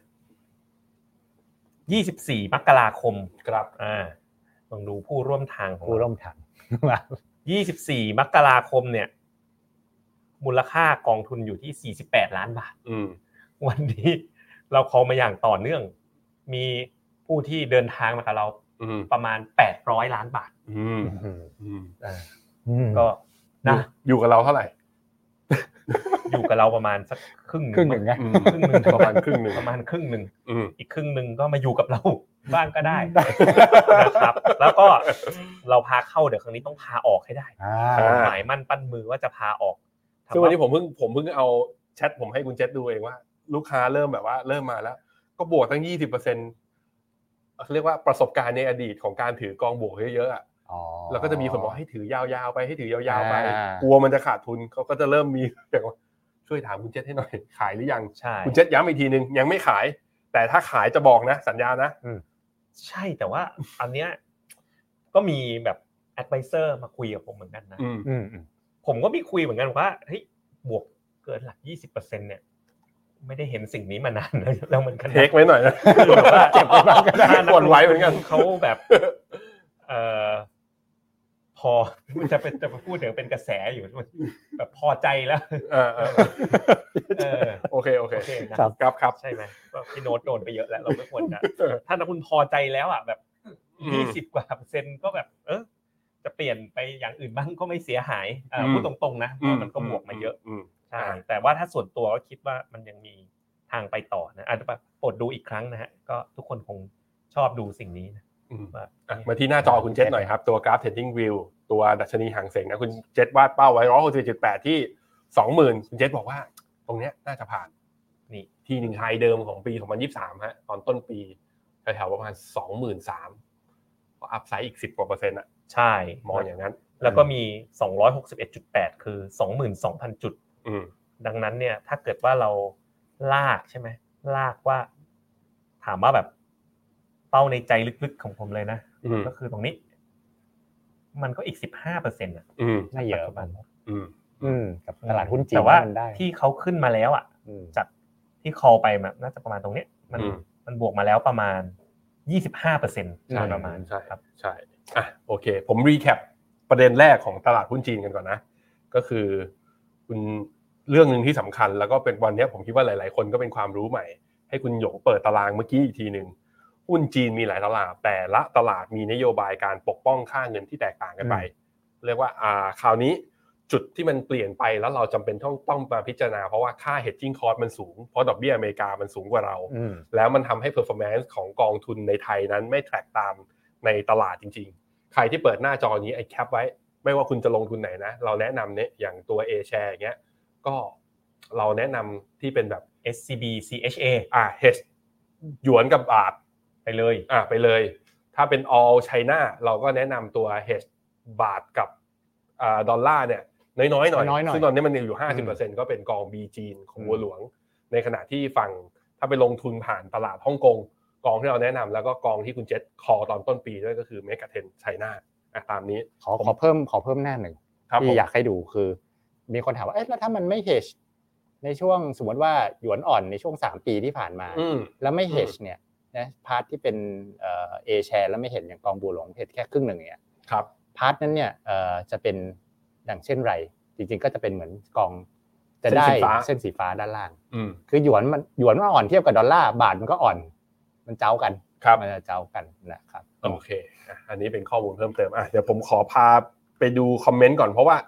ยี่สิบสี่มกราคมครับอ่าลองดูผู้ร่วมทางของผู้ร่วมทางยี่สิบสี่มกราคมเนี่ยมูลค่ากองทุนอยู่ที่สี่สิบแปดล้านบาทอืมวันนี้เราคอลมาอย่างต่อเนื่องมีผู้ที่เดินทางมากับเราประมาณแปดร้อยล้านบาทอืมอืมอ่าก็นะอยู่กับเราเท่าไหร่อยู่กับเราประมาณสักครึ่งครึ่งนึงนะครึ่งนึงประมาณครึ่งนึงประมาณครึ่งนึงอืมอีกครึ่งนึงก็มาอยู่กับเราบ้างก็ได้นะครับแล้วก็เราพาเข้าเดี๋ยวครั้งนี้ต้องพาออกให้ได้หมายมั่นปั้นมือว่าจะพาออกซึ่งวันนี้ผมเพิ่งผมเพิ่งเอาแชทผมให้คุณเจษดูเองว่าลูกค้าเริ่มแบบว่าเริ่มมาแล้วก็บวกตั้ง ยี่สิบเปอร์เซ็นต์ เรียกว่าประสบการณ์ในอดีตของการถือกองบวกเยอะๆอ่ะแล้วก็จะมีคนบอกให้ถือยาวๆไปให้ถือยาวๆไปกลัวมันจะขาดทุนเขาก็จะเริ่มมีอย่างว่าช่วยถามคุณเจษให้หน่อยขายหรือยังคุณเจษย้ำอีกทีนึงยังไม่ขายแต่ถ้าขายจะบอกนะสัญญานะใช่แต่ว่าอันเนี้ยก็มีแบบแอดไวเซอร์มาคุยกับผมเหมือนกันนะผมก็มีคุยเหมือนกันว่าเฮ้ยบวกเกินหลัก ยี่สิบเปอร์เซ็นต์ เนี่ยไม่ได้เห็นสิ่งนี้มานานแล้วมันเทคไว้หน่อยนะเก็บไว้บ้างก็ได้กดไว้เหมือนกันเขาแบบเอ่อพอมันจะเป็นจะพูดถึงเป็นกระแสอยู่แบบพอใจแล้วเออเออโอเคโอเคครับครับใช่มั้ยก็พี่โน้ตโดนไปเยอะแล้วเราไม่ควรจะถ้าคุณพอใจแล้วอ่ะแบบยี่สิบกว่าเปอร์เซ็นต์ก็แบบเออจะเปลี่ยนไปอย่างอื่นบ้างก็ไม่เสียหายอ่าพูดตรงๆนะเพราะมันก็บวกมาเยอะใช่แต่ว่าถ้าส่วนตัวก็คิดว่ามันยังมีทางไปต่อนะอาจจะโปรดดูอีกครั้งนะฮะก็ทุกคนคงชอบดูสิ่งนี้นะมาที่หน้าจอคุณเจษหน่อยครับตัวกราฟ Trading View ตัวดัชนีหางเส็งนะคุณเจษวาดเป้าไว้ หนึ่งร้อยหกสิบเอ็ดจุดแปด ที่ สองหมื่น คุณเจษบอกว่าตรงเนี้ยน่าจะผ่านนี่ที่หนึ่งไฮเดิมของปีสองพันยี่สิบสามฮะตอนต้นปีแถวๆประมาณ สองหมื่นสามพัน ก็อัพไซด์อีกสิบกว่าเปอร์เซ็นต์อ่ะใช่มองอย่างนั้นแล้วก็มี สองร้อยหกสิบเอ็ดจุดแปด คือ สองหมื่นสองพัน จุดอืมดังนั้นเนี่ยถ้าเกิดว่าเราลากใช่ไหมลากว่าถามว่าแบบเป้าในใจลึกๆของผมเลยนะก็คือตรงนี้มันก็อีก สิบห้าเปอร์เซ็นต์ อ่ะอืมไม่เยอะประมาณอืมอืมกับตลาดหุ้นจีนแต่ว่าที่เขาขึ้นมาแล้วอ่ะจากที่คอลไปแบบน่าจะประมาณตรงนี้มันมันบวกมาแล้วประมาณ ยี่สิบห้าเปอร์เซ็นต์ใช่ประมาณใช่ครับใช่อ่ะโอเคผมรีแคปประเด็นแรกของตลาดหุ้นจีนกันก่อนนะก็คือคุณเรื่องนึงที่สำคัญแล้วก็เป็นวันนี้ผมคิดว่าหลายๆคนก็เป็นความรู้ใหม่ให้คุณหยงเปิดตารางเมื่อกี้อีกทีนึงหุ้นจีนมีหลายตลาดแต่ละตลาดมีนโยบายการปกป้องค่าเงินที่แตกต่างกันไปเรียกว่าอ่าคราวนี้จุดที่มันเปลี่ยนไปแล้วเราจำเป็นต้องต้องมาพิจารณาเพราะว่าค่า hedging cost มันสูงเพราะดอกเบี้ยอเมริกามันสูงกว่าเราแล้วมันทำให้ performance ของกองทุนในไทยนั้นไม่แทร็กตามในตลาดจริงๆใครที่เปิดหน้าจอนี้ไอ้แคปไว้ไม่ว่าคุณจะลงทุนไหนนะเราแนะนำเนี่ยอย่างตัว A share อย่างเงี้ยก็เราแนะนำที่เป็นแบบเอส ซี บี ซี เอช เออ่า hedge หยวนกับบาทไปเลยอ่าไปเลยถ้าเป็น all China เราก็แนะนำตัว hedge บาทกับอ่าดอลลาร์เนี่ยน้อยๆหน่อยซึ่งตอนนี้มันอยู่ ห้าสิบเปอร์เซ็นต์ ก็เป็นกอง B จีนของบัวหลวงในขณะที่ฝั่งถ้าไปลงทุนผ่านตลาดฮ่องกงกองที่เราแนะนำแล้วก็กองที่คุณเจษคอตอนต้นปีด้วยก็คือ Mega Trend China อ่ะตามนี้ขอขอเพิ่มขอเพิ่มหน้าหนึ่งที่อยากให้ดูคือมีคนถามว่าเอ๊ะแล้วถ้ามันไม่ hedge ในช่วงสมมติว่าหยวนอ่อนในช่วงสามปีที่ผ่านมาแล้วไม่ hedge เนี่ยนะพาร์ทที่เป็นเอ่อ A share แล้วไม่เห็นอย่างกองบัวหลวงเห็นแค่ครึ่งนึงเนี่ยครับพาร์ทนั้นเนี่ยเอ่อจะเป็นดังเช่นไรจริงๆก็จะเป็นเหมือนกองจะได้เส้นสีฟ้าด้านล่างคือหยวนมันหยวนมันอ่อนเทียบกับดอลลาร์บาทมันก็อ่อนมันเจ้ากันมันจะเจ้ากันนะครับโอเคอันนี้เป็นข้อมูลเพิ่มเติมอ่ะเดี๋ยวผมขอพาไปดูคอมเมนต์ก่อนเพราะว่า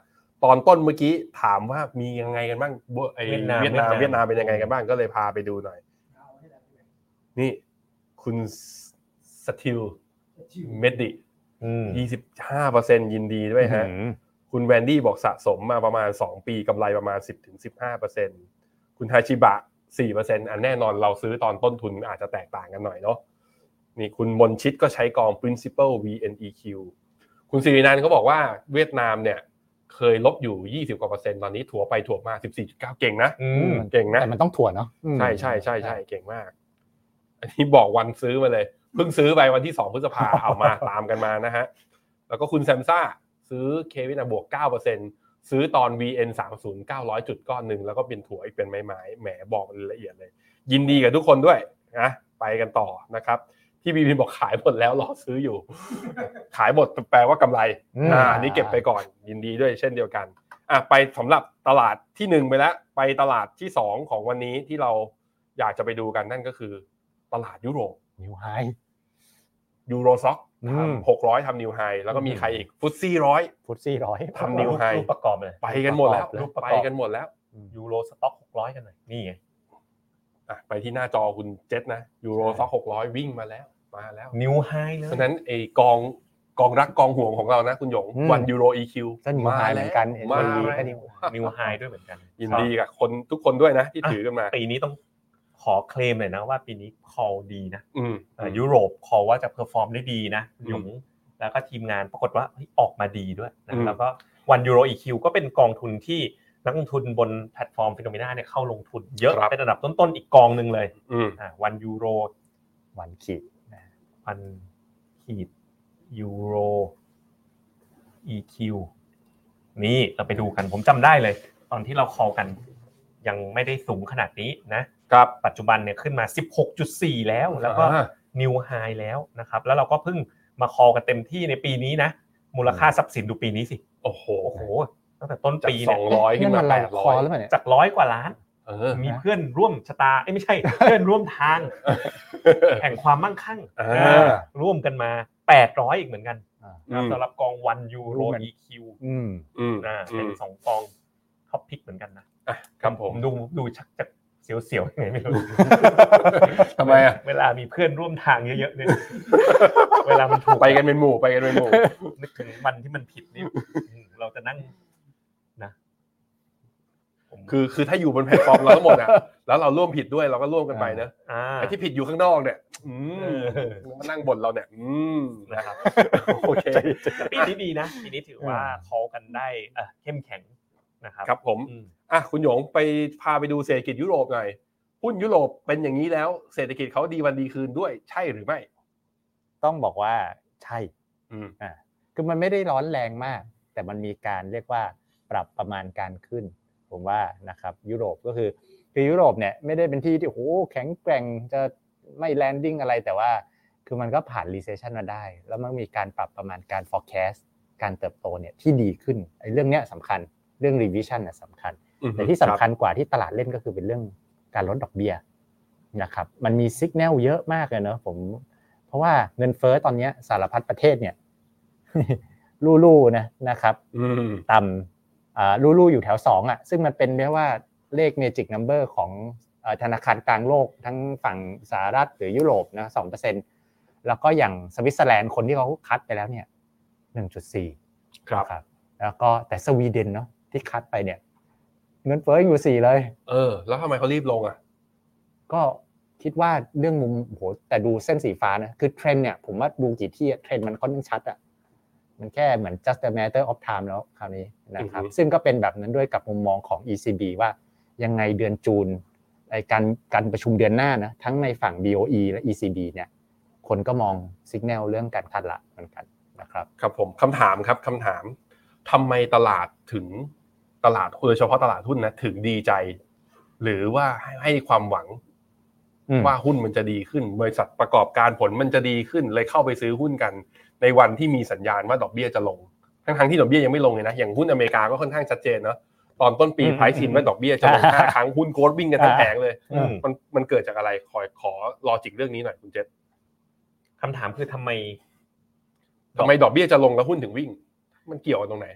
ตอนต้นเมื่อกี้ถามว่ามียังไงกันบ้างไอ้เวียดนามเวียดนามเวียดนามเป็นยังไงกันบ้างก็เลยพาไปดูหน่อยนี่คุณสติลเมดดิ ยี่สิบห้าเปอร์เซ็นต์ ยินดีด้วยฮะคุณแวนดี้บอกสะสมมาประมาณสองปีกำไรประมาณ สิบถึงสิบห้าเปอร์เซ็นต์ คุณฮาชิบะ สี่เปอร์เซ็นต์ อันแน่นอนเราซื้อตอนต้นทุนอาจจะแตกต่างกันหน่อยเนาะนี่คุณมนชิตก็ใช้กอง Principal วี เอ็น อี คิว คุณศิรินันท์เขาบอกว่าเวียดนามเนี่ยเคยลบอยู่ยี่สิบกว่าเปอร์เซ็นต์ตอนนี้ถัวไปถัวมา สิบสี่จุดเก้า เก่งนะเก่งนะแต่มันต้องถัวเนาะใช่ๆๆๆเก่งมากอันนี้บอกวันซื้อมาเลยเพิ่งซื้อไปวันที่สองพฤษภาคมเอามาตามกันมานะฮะแล้วก็คุณแซมซ่าซื้อเควินอ่ะบวก เก้าเปอร์เซ็นต์ ซื้อตอน วี เอ็น สามสิบ เก้าร้อยจุดก้อนนึงแล้วก็เป็นถั่วอีกเป็นไม้ๆแหมบอกละเอียดเลยยินดีกับทุกคนด้วยนะไปกันต่อนะครับพี่บีพินบอกขายหมดแล้วรอซื้ออยู่ขายหมดแปลว่ากำไรอ่าอันนี้เก็บไปก่อนยินดีด้วยเช่นเดียวกันอ่ะไปสำหรับตลาดที่หนึ่งไปแล้วไปตลาดที่สองของวันนี้ที่เราอยากจะไปดูกันนั่นก็คือตลาดยุโรปนิวไฮยูโรซ็อกทำหกร้อยทำนิวไฮแล้วก็มีใครอีกฟุตซี่ร้อยฟุตซี่ร้อยทำนิวไฮประกอบเลยไปกันหมดแล้วไปกันหมดแล้วยูโรสต็อกหกร้อยกันหน่อยนี่ไงอ่ะไปที่หน้าจอคุณเจษนะยูโรซ็อกหกร้อยวิ่งมาแล้วมาแล้วนิวไฮเลยฉะนั้นไอ้กองกองรักกองห่วงของเรานะคุณหยงวันยูโร อี คิวมาเหมือนกันมานิวไฮด้วยเหมือนกันยินดีกับคนทุกคนด้วยนะที่ถือกันมาปีนี้ต้องขอเคลมเลยนะว่าปีนี้คอลดีนะยุโรปคอลว่าจะเพอร์ฟอร์มได้ดีนะหยงแล้วก็ทีมงานปรากฏว่าออกมาดีด้วยนะแล้วก็วันยูโร อี คิว ก็เป็นกองทุนที่นักลงทุนบนแพลตฟอร์ม Phenomena เนี่ยเข้าลงทุนเยอะเป็นระดับต้นๆอีกกองนึงเลยอ่าวันยูโรวันขีดวันขีดยูโร อี คิว นี่เราไปดูกันผมจำได้เลยตอนที่เราคอลกันยังไม่ได้สูงขนาดนี้นะครับปัจจุบันเนี่ยขึ้นมา สิบหกจุดสี่ แล้วแล้วก็นิวไฮแล้วนะครับแล้วเราก็เพิ่งมาคอลกันเต็มที่ในปีนี้นะมูลค่าทรัพย์สินดูปีนี้สิโอ้โหโอ้โหตั้งแต่ต้นปีเนี่ยสองร้อยขึ้นมาแปดร้อยจากร้อยกว่าล้านมีเพื่อนร่วมชะตาเอ้ยไม่ใช่เพื่อนร่วมทางแห่งความมั่งคั่งร่วมกันมาแปดร้อยอีกเหมือนกันนะสำหรับกองวันยูโร อี คิวอืมอืมอ่าเป็นสองกองท็อปพิกเหมือนกันนะอ่ะครับผมดูดูชักจะเสียวๆยังไงไม่รู้ทำไมอ่ะเวลามีเพื่อนร่วมทางเยอะๆเนี่ยเวลามันถูกไปกันเป็นหมู่ไปกันเป็นหมู่นึกถึงมันที่มันผิดนี่เราจะนั่งนะคือคือถ้าอยู่บนแพลตฟอร์มเราทั้งหมดอ่ะแล้วเราร่วมผิดด้วยเราก็ร่วมกันไปนะไอ้ที่ผิดอยู่ข้างนอกเนี่ยอืมมานั่งบ่นเราเนี่ยอืมนะครับโอเคปีนี้ดีนะปีนี้ถือว่าคอลกันได้เอ่อเข้มแข็งนะครับครับผมอ่ะคุณหยงไปพาไปดูเศรษฐกิจยุโรปหน่อยหุ้นยุโรปเป็นอย่างนี้แล้วเศรษฐกิจเขาดีวันดีคืนด้วยใช่หรือไม่ต้องบอกว่าใช่อืมอ่าคือมันไม่ได้ร้อนแรงมากแต่มันมีการเรียกว่าปรับประมาณการขึ้นผมว่านะครับยุโรปก็คือคือยุโรปเนี่ยไม่ได้เป็นที่ที่โหแข็งแกร่งจะไม่แลนดิ้งอะไรแต่ว่าคือมันก็ผ่าน recession มาได้แล้วมันมีการปรับประมาณการ forecast การเติบโตเนี่ยที่ดีขึ้นไอ้เรื่องเนี้ยสำคัญเรื่อง revision น่ะสำคัญแต่ที่สำคัญกว่าที่ตลาดเล่นก็คือเป็นเรื่องการลดดอกเบี้ยนะครับมันมี signal เยอะมากเลยเนอะผมเพราะว่าเงินเฟ้อตอนนี้สารพัดประเทศเนี่ยลู่ๆนะนะครับต่ำอ่าลู่ๆอยู่แถวสองอ่ะซึ่งมันเป็นเรียกว่าเลข magic number ของธนาคารกลางโลกทั้งฝั่งสหรัฐหรือยุโรปนะ สองเปอร์เซ็นต์ แล้วก็อย่างสวิตเซอร์แลนด์คนที่เขาคัดไปแล้วเนี่ย หนึ่งจุดสี่ครับแล้วก็แต่สวีเดนเนาะที่คัดไปเนี่ยเงินเฟ้ออยู่สี่เลยเออแล้วทำไมเขารีบลงอ่ะก็คิดว่าเรื่องมุมโหแต่ดูเส้นสีฟ้านะคือเทรนด์เนี่ยผมว่าดูกี่ที่เทรนด์มันค่อนข้างชัดอ่ะมันแค่เหมือน just a matter of time แล้วคราวนี้นะครับซึ่งก็เป็นแบบนั้นด้วยกับมุมมองของ อี ซี บี ว่ายังไงเดือนจูนไอ้การการประชุมเดือนหน้านะทั้งในฝั่ง บี โอ อี และ อี ซี บี เนี่ยคนก็มอง signal เรื่องการคัดละเหมือนกันนะครับครับผมคำถามครับคำถามทำไมตลาดถึงตลาดโดยเฉพาะตลาดหุ้นนะถึงดีใจหรือว่าให้ความหวังว่าหุ้นมันจะดีขึ้นบริษัทประกอบการผลมันจะดีขึ้นเลยเข้าไปซื้อหุ้นกันในวันที่มีสัญญาณว่าดอกเบี้ยจะลงทั้งๆที่ดอกเบี้ยยังไม่ลงเลยนะอย่างหุ้นอเมริกาก็ค่อนข้างชัดเจนเนาะตอนต้นปีไพรซ์อินว่าดอกเบี้ยจะลงห้าครั้งหุ้นโกลด์วิ่งกันทั้งแผงเลยมันมันเกิดจากอะไรขอขอลอจิกเรื่องนี้หน่อยคุณเจษคำถามคือทำไมทำไมดอกเบี้ยจะลงแล้วหุ้นถึงวิ่งมันเกี่ยวกันตรงไหน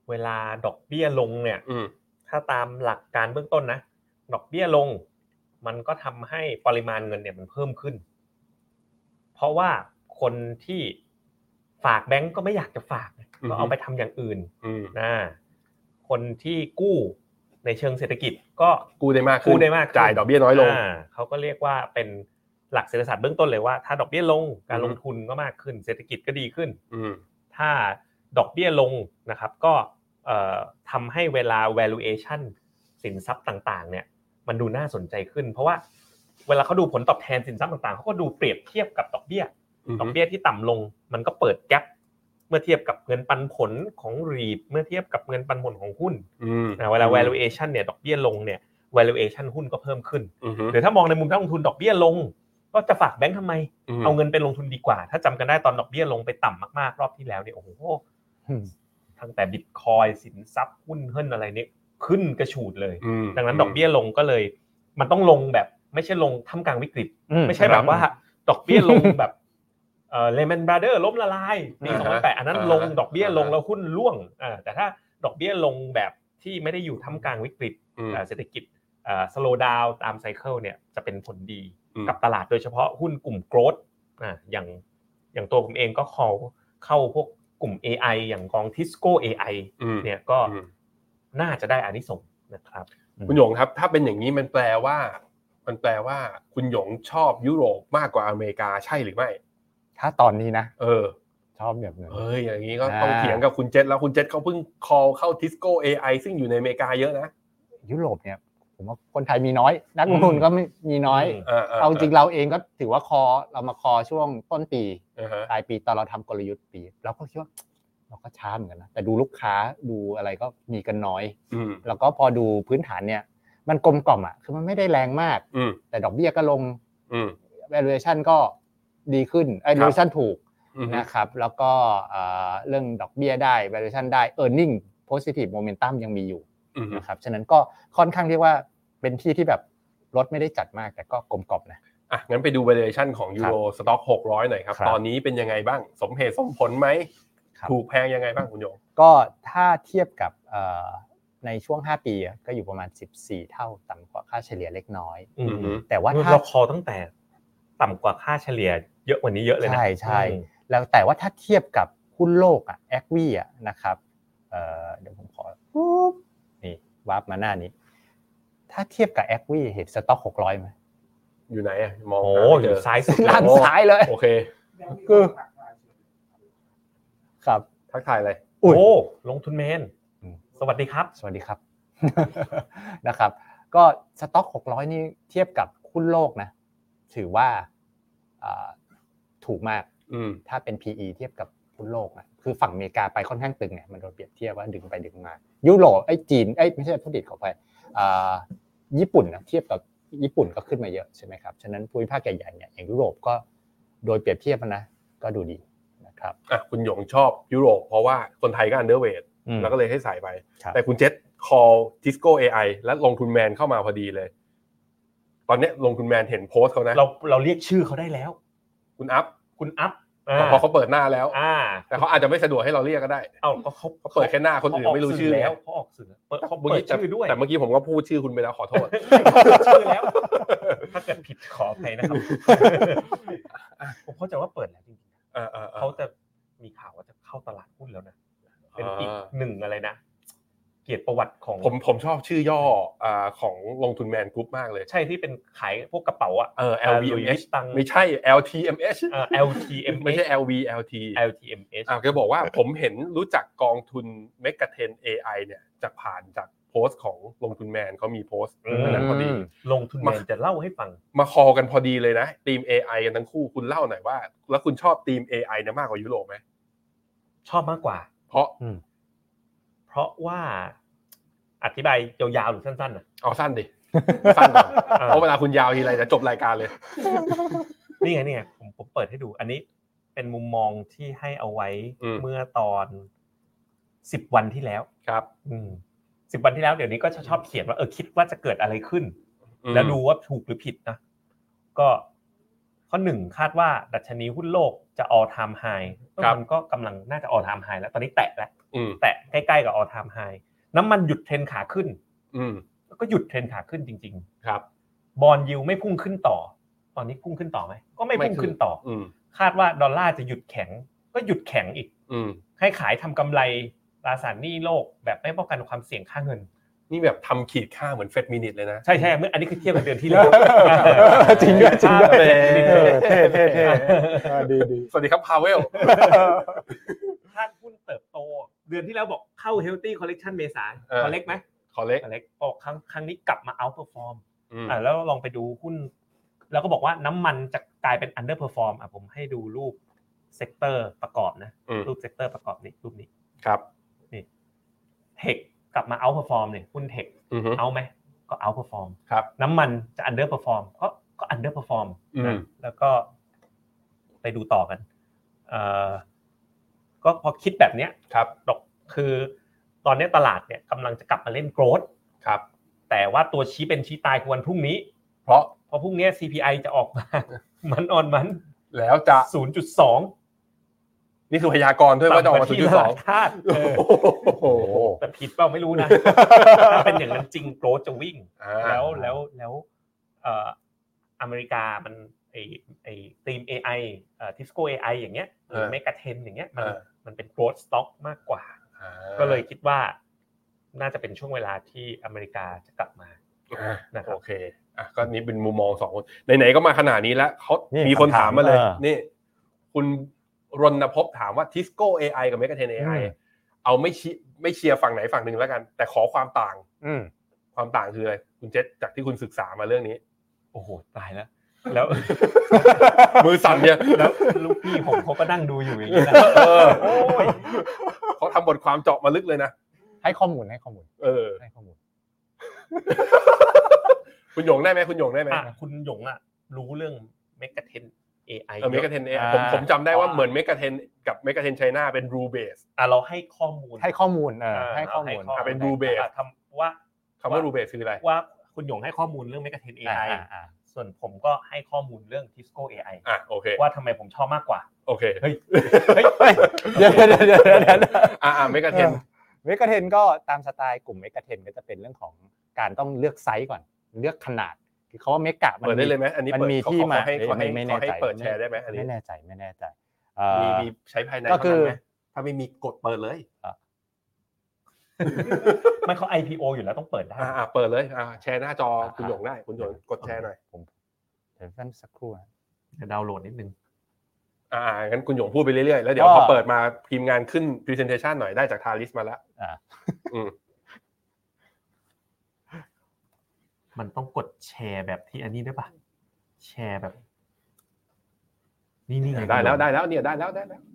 เวลาดอกเบี้ยลงเนี่ยถ้าตามหลักการเบื้องต้นนะดอกเบี้ยลงมันก็ทำให้ปริมาณเงินเนี่ยมันเพิ่มขึ้นเพราะว่าคนที่ฝากแบงก์ก็ไม่อยากจะฝากก็เอาไปทำอย่างอื่นนะคนที่กู้ในเชิงเศรษฐกิจก็กู้ได้มากขึ้นกู้ได้มากจ่ายดอกเบี้ยน้อยลงเขาก็เรียกว่าเป็นหลักเศรษฐศาสตร์เบื้องต้นเลยว่าถ้าดอกเบี้ยลงการลงทุนก็มากขึ้นเศรษฐกิจก็ดีขึ้นถ้าดอกเบี้ยลงนะครับก็ทำให้เวลา valuation สินทรัพย์ต่างๆเนี่ยมันดูน่าสนใจขึ้นเพราะว่าเวลาเขาดูผลตอบแทนสินทรัพย์ต่างๆเขาก็ดูเปรียบเทียบกับดอกเบี้ยดอกเบี้ยที่ต่ำลงมันก็เปิดแกปเมื่อเทียบกับเงินปันผลของ รีท เมื่อเทียบกับเงินปันผลของหุ้นเวลา valuation เนี่ยดอกเบี้ยลงเนี่ย valuation หุ้นก็เพิ่มขึ้นหรือถ้ามองในมุมนักลงทุนดอกเบี้ยลงก็จะฝากแบงค์ทำไมเอาเงินไปลงทุนดีกว่าถ้าจำกันได้ตอนดอกเบี้ยลงไปต่ำมากๆรอบที่แล้วเนี่ยโอ้โหตั้งแต่ Bitcoin สินทรัพย์หุ้นเฮิ่นอะไรเนี่ยขึ้นกระฉูดเลยดังนั้นดอกเบี้ยลงก็เลยมันต้องลงแบบไม่ใช่ลงท่ามกลางวิกฤตไม่ใช่แบบว่าดอกเบี้ยลงแบบเอ่อ Lehman Brothers ล้มละลายปีสองพันแปดอันนั้นลงดอกเบี้ยลงแล้วหุ้นร่วงอ่าแต่ถ้าดอกเบี้ยลงแบบที่ไม่ได้อยู่ท่ามกลางวิกฤตเศรษฐกิจเอ่อ slow down ตามไซเคิลเนี่ยจะเป็นผลดีกับตลาดโดยเฉพาะหุ้นกลุ่ม growth อ่าอย่างอย่างตัวผมเองก็เข้าเข้าพวกกลุ่ม เอ ไอ อย่างกอง Tisco เอ ไอ เนี่ยก็น่าจะได้อานิสงส์นะครับคุณหยงครับถ้าเป็นอย่างนี้มันแปลว่ามันแปลว่าคุณหยงชอบยุโรปมากกว่าอเมริกาใช่หรือไม่ถ้าตอนนี้นะเออชอบแบบนั้นเฮ้ยอย่างนี้ก็ต้องเถียงกับคุณเจษแล้วคุณเจษเขาเพิ่ง call เข้า Tisco เอ ไอ ซึ่งอยู่ในอเมริกาเยอะนะยุโรปเนี่ยผมว่าคนไทยมีน้อยนักลงทุนก็ไม่มีน้อยเอาจริงเราเองก็ถือว่าคอเรามาคอช่วงต้นปีปลายปีตอนเราทำกลยุทธ์ปีเราก็คิดว่าเราก็ช้าเหมือนกันนะแต่ดูลูกค้าดูอะไรก็มีกันน้อยแล้วก็พอดูพื้นฐานเนี่ยมันกลมกล่อมอ่ะคือมันไม่ได้แรงมากแต่ดอกเบี้ยก็ลง valuation ก็ดีขึ้นไอ้ valuation ถูกนะครับแล้วก็เรื่องดอกเบี้ยได้ valuation ได้ earning positive momentum ยังมีอยู่นะครับฉะนั้นก็ค่อนข้างเรียกว่าเป็นที่ที่แบบรถไม่ได้จัดมากแต่ก็กลมกล่อมนะอ่ะงั้นไปดู valuation ของ Euro Stock หกร้อยหน่อยครับตอนนี้เป็นยังไงบ้างสมเหตุสมผลไหมถูกแพงยังไงบ้างคุณโยงก็ถ้าเทียบกับในช่วงห้าปีก็อยู่ประมาณสิบสี่เท่าต่ำกว่าค่าเฉลี่ยเล็กน้อยแต่ว่าถ้าเราคอตั้งแต่ต่ำกว่าค่าเฉลี่ยเยอะกว่านี้เยอะเลยนะใช่ๆแล้วแต่ว่าถ้าเทียบกับหุ้นโลกอ่ะ อี คิว วี อ่ะนะครับเอ่อเดี๋ยวผมขอนี่วาร์ปมาหน้านี้ถ้าเทียบกับ อี คิว วี เห็นสต็อกหกร้อยมั้ยอยู่ไหนอ่ะมองโอ้อยู่ซ้ายสุดด้านซ้ายเลยโอเคคือครับทักทายอะไรโอ้ลงทุนแมนสวัสดีครับสวัสดีครับนะครับก็สต็อกหกร้อยนี่เทียบกับหุ้นโลกนะถือว่าถูกมากถ้าเป็น พี อี เทียบกับหุ้นโลกนะคือฝั่งอเมริกาไปค่อนข้างตึงเนี่ยมันโดนเปรียบเทียบว่าดึงไปดึงมายุโรปไอ้จีนไอ้ไม่ใช่ผู้ผลิตเข้าไปญี่ปุ่นนะเทียบกับญี่ปุ่นก็ขึ้นมาเยอะใช่ไหมครับฉะนั้นภูมิภาคใหญ่ๆเนี่ยอย่างยุโรปก็โดยเปรียบเทียบนะก็ดูดีนะครับอ่ะคุณหยงชอบยุโรปเพราะว่าคนไทยก็อันเดอร์เวทแล้วก็เลยให้ใส่ไปแต่คุณเจษ call Tisco เอ ไอ และลงทุนแมนเข้ามาพอดีเลยตอนนี้ลงทุนแมนเห็นโพสต์เขานะเราเราเรียกชื่อเขาได้แล้วคุณอัพคุณอัพพอเขาเปิดหน้าแล้วแต่เขาอาจจะไม่สะดวกให้เราเรียกก็ได้เอ้าก็เขาเขาเปิดแค่หน้าคนอื่นไม่รู้ชื่อแล้วเขาออกสื่อเปิดเขาเปิดชื่อด้วยแต่เมื่อกี้ผมก็พูดชื่อคุณไปแล้วขอโทษชื่อแล้วถ้าเกิดผิดขออภัยนะครับผมเข้าใจว่าเปิดแล้วจริงๆเขาจะมีข่าวว่าจะเข้าตลาดหุ้นแล้วนะเป็นอีกหนึ่งอะไรนะเกียรติประวัติของผมผมชอบชื่อย่ออ่าของลงทุนแมนกรุ๊ปมากเลยใช่ที่เป็นขายพวกกระเป๋าอ่ะเออ แอล วี เอ็ม เอช ไม่ใช่ แอล ที เอ็ม เอชเอ่อ แอล ที เอ็ม เอชไม่ใช่ แอล วี แอล ทีแอล ที เอ็ม เอชอ่าแกบอกว่าผมเห็นรู้จักกองทุน Megaten เอ ไอ เนี่ยจากผ่านจากโพสต์ของลงทุนแมนเขามีโพสต์นั้นพอดีลงทุนแมนจะเล่าให้ฟังมาคอกันพอดีเลยนะทีม เอ ไอ กันทั้งคู่คุณเล่าหน่อยว่าแล้วคุณชอบทีม เอ ไอ เนี่ยมากกว่ายุโรปมั้ยชอบมากกว่าเพราะเพราะว่าอธิบายยาวๆหรือสั้นๆน่ะเอาสั้นดิสั้นก่อนเพราะเวลาคุณยาวทีไรจะจบรายการเลยนี่ไงนี่ไงผมผมเปิดให้ดูอันนี้เป็นมุมมองที่ให้เอาไว้เมื่อตอนสิบวันที่แล้วครับอืมสิบวันที่แล้วเดี๋ยวนี้ก็ชอบเขียนว่าเออคิดว่าจะเกิดอะไรขึ้นแล้วดูว่าถูกหรือผิดนะก็ข้อหนึ่งคาดว่าดัชนีหุ้นโลกจะ all time high มันก็กำลังน่าจะ all time high แล้วตอนนี้แตะแล้วแต่ใกล้ๆกับ all time high น้ำมันหยุดเทรนขาขึ้นแล้วก็หยุดเทรนขาขึ้นจริงๆครับบอนด์ยิลด์ไม่พุ่งขึ้นต่อตอนนี้พุ่งขึ้นต่อไหมก็ไม่พุ่งขึ้นต่อคาดว่าดอลลาร์จะหยุดแข็งก็หยุดแข็งอีกให้ขายทำกำไรตราสารหนี้โลกแบบไม่ป้องกันความเสี่ยงค่าเงินนี่แบบทำขีดค่าเหมือนเฟดมินิทเลยนะใช่ๆเมื่ออันนี้คือเทียบกับเดือนที่แล้วจริงด้วยจริงด้วยเท่เท่เท่ดีดีสวัสดีครับพาเวลถ้าหุ้นเติบโตเดือนที่แล้วบอกเข้า healthy correction เมษาคอเล็กไหมคอเล็กคอเล็กออกครั้งครั้งนี้กลับมา outperform อ่าแล้วลองไปดูหุ้นแล้วก็บอกว่าน้ำมันจะกลายเป็น underperform อ่ะผมให้ดูรูปเซกเตอร์ประกอบนะรูปเซกเตอร์ประกอบนี่รูปนี้ครับนี่เทคกลับมา outperform เนี่ยหุ้นเทคเอาไหมก็ outperform ครับน้ำมันจะ underperform ก็ก็ underperform นะแล้วก็ไปดูต่อกันเอ่อก็พอคิดแบบเนี้ยครับดอกคือตอนนี้ตลาดเนี่ยกำลังจะกลับมาเล่นโกรทครับแต่ว่าตัวชี้เป็นชี้ตายคือวันพรุ่งนี้เพราะเพราะพรุ่งนี้ ซี พี ไอ จะออกมามันออนมันแล้วจะศูนย์จุดสองนี่คือพยากรณ์ด้วยว่าจะออกมา ศูนย์จุดสองคาดเออโอ้โหแต่ผิดเปล่าไม่รู้นะถ้าเป็นอย่างนั้นจริงโกรทจะวิ่งแล้วแล้วแล้วเอ่ออเมริกามันไอ้ไอ้ทีม เอ ไอ เอ่อ Tisco เอ ไอ อย่างเงี้ยหรือ Mega สิบอย่างเงี้ยมันมันเป็น growth stock มากกว่าก็เลยคิดว่าน่าจะเป็นช่วงเวลาที่อเมริกาจะกลับมานะครับโอเคอ่ะก็นี่เป็นมุมมองสองคนไหนๆก็มาขนาดนี้แล้วเขามีคนถามมาเลยนี่คุณรณภพถามว่า Tisco เอ ไอ กับ Mega สิบ เอ ไอ เอาไม่ชี้ไม่เชียร์ฝั่งไหนฝั่งนึงแล้วกันแต่ขอความต่างอืมความต่างคืออะไรคุณเจษจากที่คุณศึกษามาเรื่องนี้โอ้โหตายแล้วแล้วมือสั่นเนี่ยแล้วลูกพี่ผมเขาก็นั่งดูอยู่อย่างนี้นะเออโอ้ยเขาทำบทความเจาะมาลึกเลยนะให้ข้อมูลให้ข้อมูลเออให้ข้อมูลคุณหยงได้ไหมคุณหยงได้ไหมคุณหยงอ่ะรู้เรื่องเมกะเทน เอ ไอเออเมกะเทน เอ ไอ ผมผมจำได้ว่าเหมือนเมกะเทนกับเมกะเทนไชน่าเป็นรูเบสอ่ะเราให้ข้อมูลให้ข้อมูลเออให้ข้อมูลอ่ะเป็นรูเบสคำว่าคำว่ารูเบสคืออะไรว่าคุณหยงให้ข้อมูลเรื่องเมกะเทน เอ ไอส่วนผมก็ให้ข้อมูลเรื่อง Tisco เอ ไออ่ะโอเคว่าทำไมผมชอบมากกว่าโอเคเฮ้ยเฮ้ยเดี๋ยวๆๆๆอ่ะๆเมกะเทนเมกะเทนก็ตามสไตล์กลุ่มเมกะเทนก็จะเป็นเรื่องของการต้องเลือกไซส์ก่อนเลือกขนาดคือเขาว่าเมกะมันเปิดได้เลยมั้ยอันนี้มันมีที่มาให้ไม่แน่ใจเปิดแชร์ได้มั้ยอันนี้ไม่แน่ใจไม่แน่ใจเอ่อมีมีใช้ภายในเท่านั้นมั้ยถ้าไม่มีกดเปิดเลยไม่เขา ไอ พี โอ อยู่แล้วต้องเปิดได้อ่าเปิดเลยอ่าแชร์หน้าจอคุณหยงได้คุณหยงกดแชร์หน่อยผมเดี๋ยวสั้นสักครู่จะดาวน์โหลดนิดนึงอ่างั้นคุณหยงพูดไปเรื่อยๆแล้วเดี๋ยวพอเปิดมาทีมงานขึ้น presentation หน่อยได้จาก Thalys มาแล้วอ่าอืมมันต้องกดแชร์แบบที่อันนี้ได้ป่ะแชร์แบบนี่ๆได้แล้วได้แล้วเนี่ยได้แล้วได้แล้ว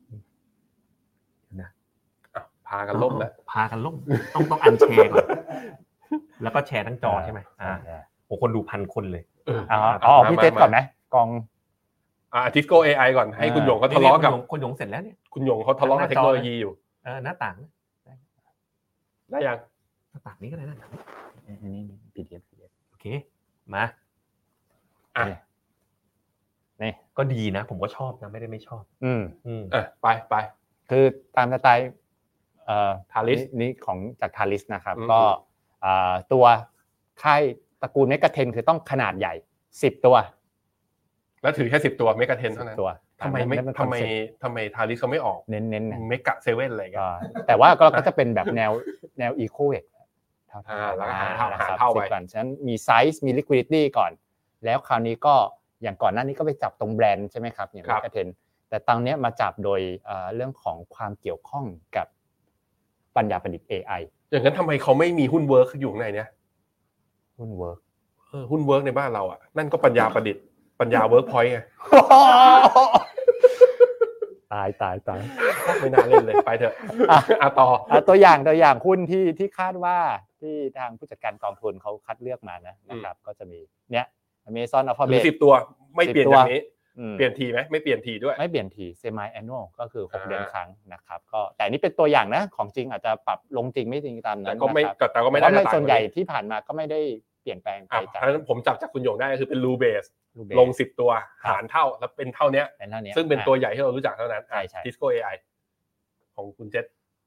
นะอ่ะพากันล่มแล้วพากันล่มต้องต้องอันแชร์ก่อนแล้วก็แชร์ทั้งจอใช่มั้ยอ่าโอ้คนดูพันคนเลยอ๋ออ๋อพี่เจษก่อนมั้ยกองอ่า Tisco เอ ไอ ก่อนให้คุณหยงเขาทะเลาะกับคุณหยงเสร็จแล้วเนี่ยคุณหยงเขาทะเลาะกับเทคโนโลยีอยู่เออหน้าต่างได้ยังหน้าต่างนี้ก็ได้นะอันนี้ พี ดี เอฟโอเคมาอ่ะนี่ก็ดีนะผมก็ชอบนะไม่ได้ไม่ชอบอืมอืมเออไปไปคือตามสไตล์เอ่อ Thalys นี้ของจาก Thalys นะครับก็อ่าตัวค่ายตระกูลเมกะเทนคือต้องขนาดใหญ่สิบตัวแล้วถือแค่สิบตัวเมกะเทนเท่านั้นตัวทำไมไม่ทำไมทำไม Thalys เขาไม่ออกเน้นๆเมกะเซเว่นอะไรกันแต่ว่าก็จะเป็นแบบแนวแนวอีโคเวกเท่าๆแล้วหาเท่าหาเท่าไปก่อนฉะนั้นมีไซส์มี liquidity ก่อนแล้วคราวนี้ก็อย่างก่อนหน้านี้ก็ไปจับตรงแบรนด์ใช่มั้ยครับอย่างเมกะเทนแต่ตอนนี้มาจับโดยเอ่อเรื่องของความเกี่ยวข้องกับปัญญาประดิษฐ์ เอ ไออย่างนั้นทำไมเขาไม่มีหุ้นเวิร์คอยู่ข้างในเนี่ยหุ้นเวิร์คเออหุ้นเวิร์คในบ้านเราอ่ะนั่นก็ปัญญาประดิษฐ์ปัญญาเวิร์คพอยต์ไงตายตายตายไม่น่าเล่นเลยไปเถอะอ่ะต่ออ่ะตัวอย่างตัวอย่างหุ้นที่ที่คาดว่าที่ทางผู้จัดการกองทุนเขาคัดเลือกมานะนะครับก็จะมีเนี้ย Amazon Alphabet สิบตัวไม่เปลี่ยนจากนี้เปลี่ยนทีมั้ยไม่เปลี่ยนทีด้วยไม่เปลี่ยนที semi annual ก็คือหกเดือนครั้งนะครับก็แต่นี่เป็นตัวอย่างนะของจริงอาจจะปรับลงจริงไม่จริงตามนั้นแต่ก็ไม่แต่ก็ไม่ได้ส่วนใหญ่ที่ผ่านมาก็ไม่ได้เปลี่ยนแปลงไปจากนั้นผมจับจากคุณหยงได้ก็คือเป็น Rule Base ลงสิบตัวหารเท่าแล้วเป็นเท่านี้ซึ่งเป็นตัวใหญ่ที่เรารู้จักเท่านั้น Tisco เอ ไอ ของคุณเจษ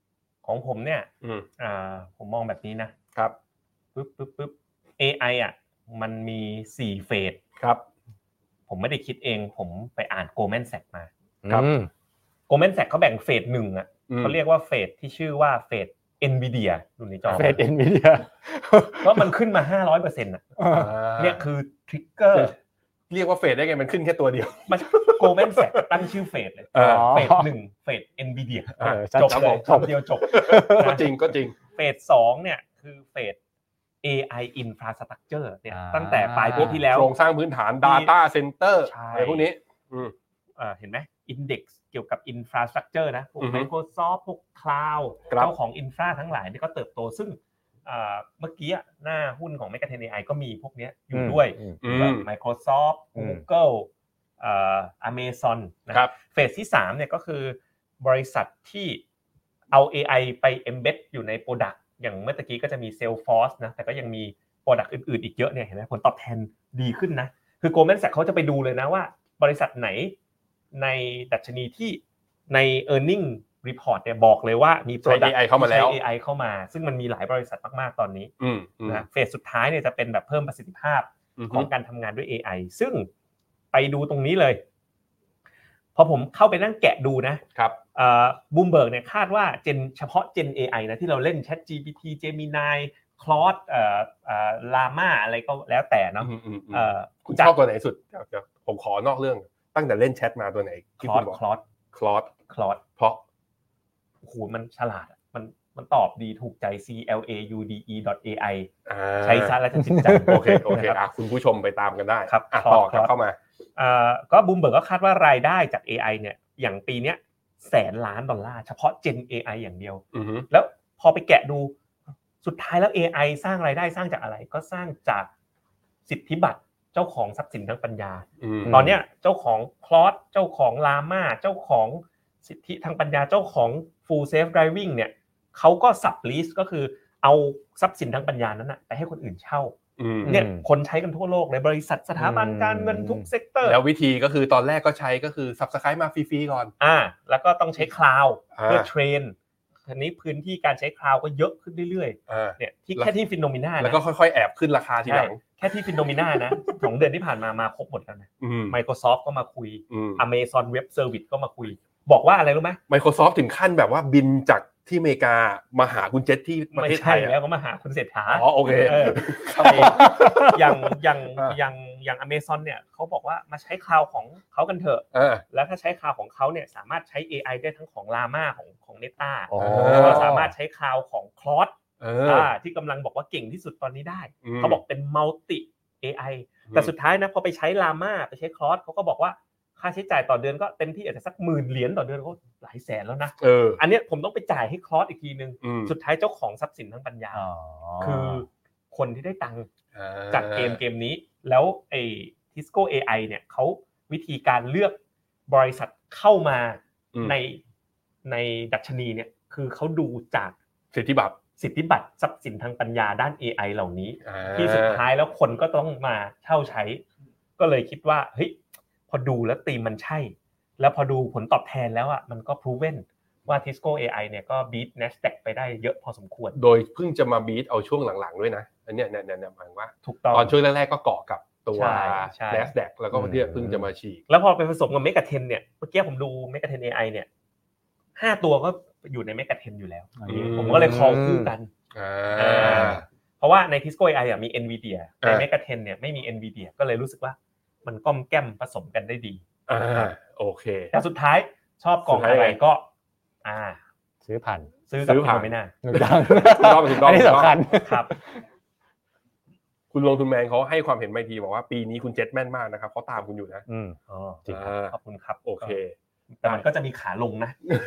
ของผมเนี่ยอืมอ่าผมมองแบบนี้นะครับปึ๊บปึ๊บปึ๊บ เอ ไอ อ่ะมันมีสี่เฟสครับผมไม่ได้คิดเองผมไปอ่าน Goldman Sachs มาครับ Goldman Sachs เขาแบ่งเฟสหนึ่งอ่ะเขาเรียกว่าเฟสที่ชื่อว่าเฟส Nvidia ดูในจอเฟส Nvidia ก็มันขึ้นมา ห้าร้อยเปอร์เซ็นต์ อ่ะเนี่ยคือทริกเกอร์เรียกว่าเฟสได้ไงมันขึ้นแค่ตัวเดียวมัน Goldman Sachs ตั้งชื่อเฟสเลยเฟสหนึ่งเฟส Nvidia จบเลยจบเดียวจบก็จริงก็จริงเฟสสองเนี่ยคือเฟส เอ ไอ Infrastructure เนี่ยตั้งแต่ปลายปีที่แล้วโครงสร้างพื้นฐาน Data Center อะไรพวกนี้อืมเอ่อเห็นมั้ย Index เกี่ยวกับ Infrastructure นะพวก Microsoft พวก Cloud เจ้าของ Infra ทั้งหลายนี่ก็เติบโตซึ่งเอ่อเมื่อกี้หน้าหุ้นของ Megatrend เอ ไอ ก็มีพวกนี้อยู่ด้วยแบบ Microsoft Google เอ่อ Amazon นะครับเฟสที่สามเนี่ยก็คือบริษัทที่เอา เอ ไอ ไป embed อยู่ใน product อย่างเมื่อกี้ก็จะมี Salesforce นะแต่ก็ยังมี product อื่นๆอีกเยอะเนี่ยเห็นไหมผลตอบแทนดีขึ้นนะคือ Goldman Sachs เขาจะไปดูเลยนะว่าบริษัทไหนในดัชนีที่ใน earning report เนี่ยบอกเลยว่ามี product เอ ไอ เข้ามาแล้วเอ ไอ เข้ามาซึ่งมันมีหลายบริษัทมากๆตอนนี้นะเฟสสุดท้ายเนี่ยจะเป็นแบบเพิ่มประสิทธิภาพของการทำงานด้วย เอ ไอ ซึ่งไปดูตรงนี้เลยพอผมเข้าไปนั่งแกะดูนะครับเอ่อ Bloomberg เนี่ยคาดว่าเจนเฉพาะ Gen เอ ไอ นะที่เราเล่น ChatGPT Gemini Claude เอ่อเอ่อ Llama อะไรก็แล้วแต่เนาะเอ่อคุณชอบตัวไหนสุดเดี๋ยวผมขอนอกเรื่องตั้งแต่เล่นแชทมาตัวไหนที่คุณบอก Claude Claude Claude เพราะโอ้โหมันฉลาดมันมันตอบดีถูกใจ C L A U D E .ai ใช้ซะแล้วจะจริงจังโอเคโอเคอ่ะคุณผู้ชมไปตามกันได้ครับต่อเข้ามาเอ่อก็ Bloomberg ก็คาดว่ารายได้จาก เอ ไอ เนี่ยอย่างปีเนี้ยแสนล้านดอลลาร์เฉพาะ Gen เอ ไอ อย่างเดียวแล้วพอไปแกะดูสุดท้ายแล้ว เอ ไอ สร้างรายได้สร้างจากอะไรก็สร้างจากสิทธิบัตรเจ้าของทรัพย์สินทางปัญญาตอนเนี้ยเจ้าของ Claude เจ้าของ Llama เจ้าของสิทธิทางปัญญาเจ้าของ Full Self Driving เนี่ยเขาก็ sublease ก็คือเอาทรัพย์สินทางปัญญานั้นน่ะไปให้คนอื่นเช่าเนี่ยคนใช้กันทั่วโลกเลยบริษัทสถาบันการเงินทุกเซกเตอร์แล้ววิธีก็คือตอนแรกก็ใช้ก็คือ Subscribe มาฟรีๆก่อนอ่าแล้วก็ต้องใช้คลาวด์เพื่อเทรนทีนี้พื้นที่การใช้คลาวด์ก็เยอะขึ้นเรื่อยๆเนี่ยที่แค่ที่ Phenomena แล้วก็ค่อยๆแอบขึ้นราคาทีหลังแค่ที่ Phenomena นะสองเดือนที่ผ่านมามาครบหมดแล้วนะ Microsoft ก็มาคุย Amazon Web Service ก็มาคุยบอกว่าอะไรรู้ไหม Microsoft ถึงขั้นแบบว่าบินจากที่อเมริกามาหาคุณเจษที่ประเทศไทยแล้วก็มาหาคุณเศรษฐาอ๋อโอเคอย่างอย่างอย่างอย่าง Amazon เนี่ยเขาบอกว่ามาใช้คลาวด์ของเขากันเถอะแล้วถ้าใช้คลาวด์ของเขาเนี่ยสามารถใช้ เอ ไอ ได้ทั้งของ Llama ของของ Meta แล้วก็สามารถใช้คลาวด์ของ Claude อ่าที่กำลังบอกว่าเก่งที่สุดตอนนี้ได้เขาบอกเป็น multi เอ ไอ แต่สุดท้ายนะพอไปใช้ Llama ไปใช้ Claude เขาก็บอกว่าค่าใช้จ่ายต่อเดือนก็เต็มที่อาจจะสักหมื่นเหรียญต่อเดือนก็หลายแสนแล้วนะเอออันเนี้ยผมต้องไปจ่ายให้คลอสอีกทีนึงสุดท้ายเจ้าของทรัพย์สินทางปัญญาคือคนที่ได้ตังค์จากเกมเกมนี้แล้วไอ้ Tisco เอ ไอ เนี่ยเขาวิธีการเลือกบริษัทเข้ามาในในดัชนีเนี่ยคือเขาดูจากสิทธิบัตรสิทธิบัตรทรัพย์สินทางปัญญาด้าน เอ ไอ เหล่านี้ที่สุดท้ายแล้วคนก็ต้องมาเช่าใช้ก็เลยคิดว่าเฮ้ยพอดูแล้วตีมมันใช่แล้วพอดูผลตอบแทนแล้วอ่ะมันก็ proven ว่า Tisco เอ ไอ เนี่ยก็ beat Nasdaq ไปได้เยอะพอสมควรโดยเพิ่งจะมา beat เอาช่วงหลังๆด้วยนะอันเนี้ยเนี่ยๆๆหมายว่าถูกต้องตอนช่วงแรกๆก็เกาะกับตัว Nasdaq แล้วก็เนี่ยเพิ่งจะมาฉีกแล้วพอไปผสมกับ Megatrend เนี่ยเมื่อกี้ผมดู Megatrend เอ ไอ เนี่ยห้าตัวก็อยู่ใน Megatrend อยู่แล้วผมก็เลยคอลคู่กันอ่าเพราะว่าใน Tisco เอ ไอ อ่ะมี Nvidia ใน Megatrend เนี่ยไม่มี Nvidia ก็เลยรู้สึกว่ามันก้อมแก้มผสมกันได้ดีอ่าโอเคแต่สุดท้ายชอบกองอะไรก็อ่าซื้อผ่านซื้อกับพี่ไม่น่าถูกต้องถูกต้องถูกต้องอันนี้สำคัญครับคุณลงทุนแมนเขาให้ความเห็นไม่ทีบอกว่าปีนี้คุณเจ็ตแม่นมากนะครับเขาตามคุณอยู่นะอืมอ๋อจริงขอบคุณครับโอเคแต่มันก็จะมีขาลงนะ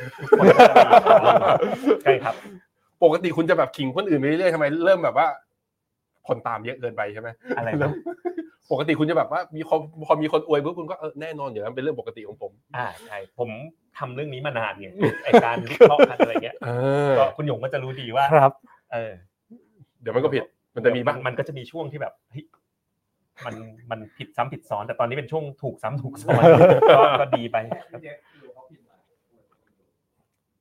ใช่ครับปกติคุณจะแบบขิงคนอื่นไปเรื่อยๆทำไมเริ่มแบบว่าคนตามเยอะเกินไปใช่ไหมอะไรนะปกติคุณจะแบบว่ามีคนพอมีคนอวยปุ๊บคุณก็เออแน่นอนอยู่แล้วเป็นเรื่องปกติของผมอ่าใช่ผมทำเรื่องนี้มานานไงไอการวิเคราะห์อะไรเงี้ยก็คุณหยงก็จะรู้ดีว่าครับเออเดี๋ยวมันก็ผิดมันจะมีมันมันก็จะมีช่วงที่แบบเฮ้ยมันมันผิดซ้ำผิดซ้อนแต่ตอนนี้เป็นช่วงถูกซ้ำถูกซ้อนก็ก็ดีไป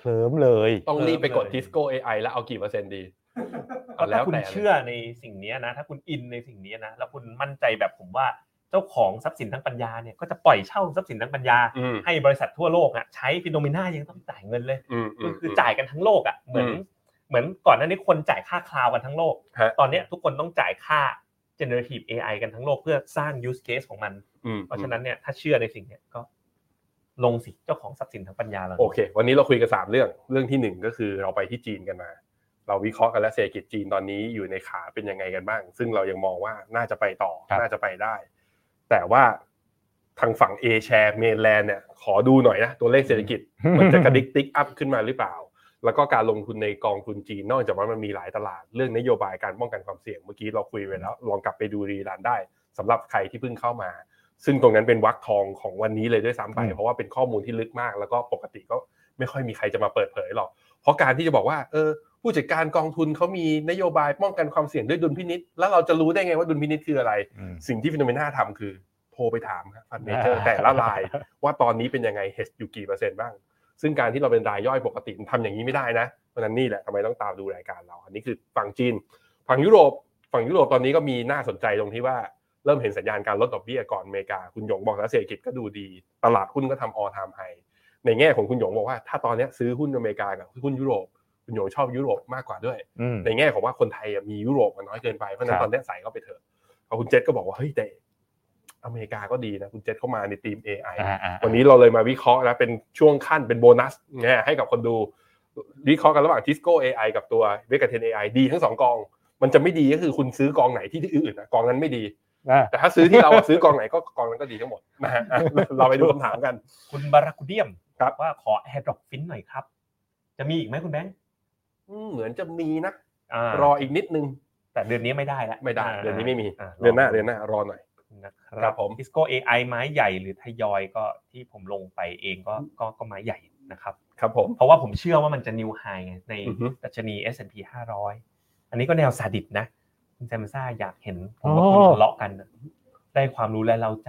เคลิ้มเลยต้องรีบไปกด Tisco เอ ไอ แล้วเอากี่เปอร์เซ็นต์ดีแล้วคุณเชื่อในสิ่งนี้นะถ้าคุณอินในสิ่งนี้นะแล้วคุณมั่นใจแบบผมว่าเจ้าของทรัพย์สินทางปัญญาเนี่ยก็จะปล่อยเช่าทรัพย์สินทางปัญญาให้บริษัททั่วโลกอ่ะใช้ฟิโนเมนายังต้องจ่ายเงินเลยคือจ่ายกันทั้งโลกอ่ะเหมือนเหมือนก่อนหน้านี้คนจ่ายค่าคลาวด์กันทั้งโลกตอนนี้ทุกคนต้องจ่ายค่า generative เอ ไอ กันทั้งโลกเพื่อสร้าง use case ของมันเพราะฉะนั้นเนี่ยถ้าเชื่อในสิ่งนี้ก็ลงสิเจ้าของทรัพย์สินทางปัญญาเราโอเควันนี้เราคุยกันสามเรื่องเรื่องที่หนึ่งก็คือเราไปที่จีนกันมาเราวิเคราะห์กันแล้วเศรษฐกิจจีนตอนนี้อยู่ในขาเป็นยังไงกันบ้างซึ่งเรายังมองว่าน่าจะไปต่อน่าจะไปได้แต่ว่าทางฝั่ง A share mainland เนี่ยขอดูหน่อยนะตัวเลขเศรษฐกิจมันจะกระดิกติ๊กอัพขึ้นมาหรือเปล่าแล้วก็การลงทุนในกองทุนจีนนอกจากว่ามันมีหลายตลาดเรื่องนโยบายการป้องกันความเสี่ยงเมื่อกี้เราคุยไปแล้วลองกลับไปดูรีรันได้สำหรับใครที่เพิ่งเข้ามาซึ่งตรงนั้นเป็นวรรคทองของวันนี้เลยด้วยซ้ำไปเพราะว่าเป็นข้อมูลที่ลึกมากแล้วก็ปกติก็ไม่ค่อยมีใครจะมาเปิดเผยหรอกเพราะการที่จะบอกว่าเออผู้จัดการกองทุนเขามีนโยบายป้องกันความเสี่ยงด้วยดุลพินิจแล้วเราจะรู้ได้ไงว่าดุลพินิจคืออะไรสิ่งที่ Phenomena ทำคือโทรไปถามครับฟันเมเจอร์แต่ละรายว่าตอนนี้เป็นยังไง hedge อยู่กี่เปอร์เซ็นต์บ้างซึ่งการที่เราเป็นรายย่อยปกติทำอย่างนี้ไม่ได้นะเพราะนั้นนี่แหละทำไมต้องตามดูรายการเราอันนี้คือฝั่งจีนฝั่งยุโรปฝั่งยุโรปตอนนี้ก็มีน่าสนใจตรงที่ว่าเริ่มเห็นสัญญาณการลดดอกเบี้ยก่อนอเมริกาคุณหยงบอกแล้วเศรษฐกิจก็ดูดีตลาดหุ้นก็ทำ all time high ในแง่ของคุณหยงบอกว่าถ้าตอนนี้ซื้อหุ้นอเมริกากับหุ้นยุโรปคุณหยงชอบยุโรปมากกว่าด้วยในแง่ของว่าคนไทยมียุโรปมันน้อยเกินไปเพราะฉะนั้นตอนนี้ใส่เข้าไปเถอะพอคุณเจษก็บอกว่าเฮ้ยแต่อเมริกาก็ดีนะคุณเจษเข้ามาในทีม เอ ไอ วันนี้เราเลยมาวิเคราะห์แล้วเป็นช่วงขั้นเป็นโบนัสเนี่ยให้กับคนดูวิเคราะห์กันระหว่าง Tisco เอ ไอ กับตัว Megatrend เอ ไอ ดีทั้งสองกองมันจะไม่ดีก็คือคุณซื้อกองไหนที่ที่อื่นนะกองนั้นไม่ดีแต่ถ้าซื้อที่เราซื้อกองไหนก็กองนั้นก็ดีทั้งหมดนะฮะเราไปดูคำถามกันคุณบาราคูเดียมครับว่าขอ AirDrop Fin หน่อยครับจะมีอีกไหมคุณแบงค์เหมือนจะมีนะรออีกนิดนึงแต่เดือนนี้ไม่ได้แล้วไม่ได้เดือนนี้ไม่มีเดือนหน้าเดือนหน้ารอหน่อยนะครับผม Tisco เอ ไอ ไม้ใหญ่หรือทยอยก็ที่ผมลงไปเองก็ก็ก็ไม้ใหญ่นะครับครับผมเพราะว่าผมเชื่อว่ามันจะ new high ในดัชนี เอส แอนด์ พี ห้าร้อยอันนี้ก็แนวซาดิสนะคุณแซมซ่าอยากเห็นผมว่าคุณทะเลาะกันได้ความรู้และเล่าใจ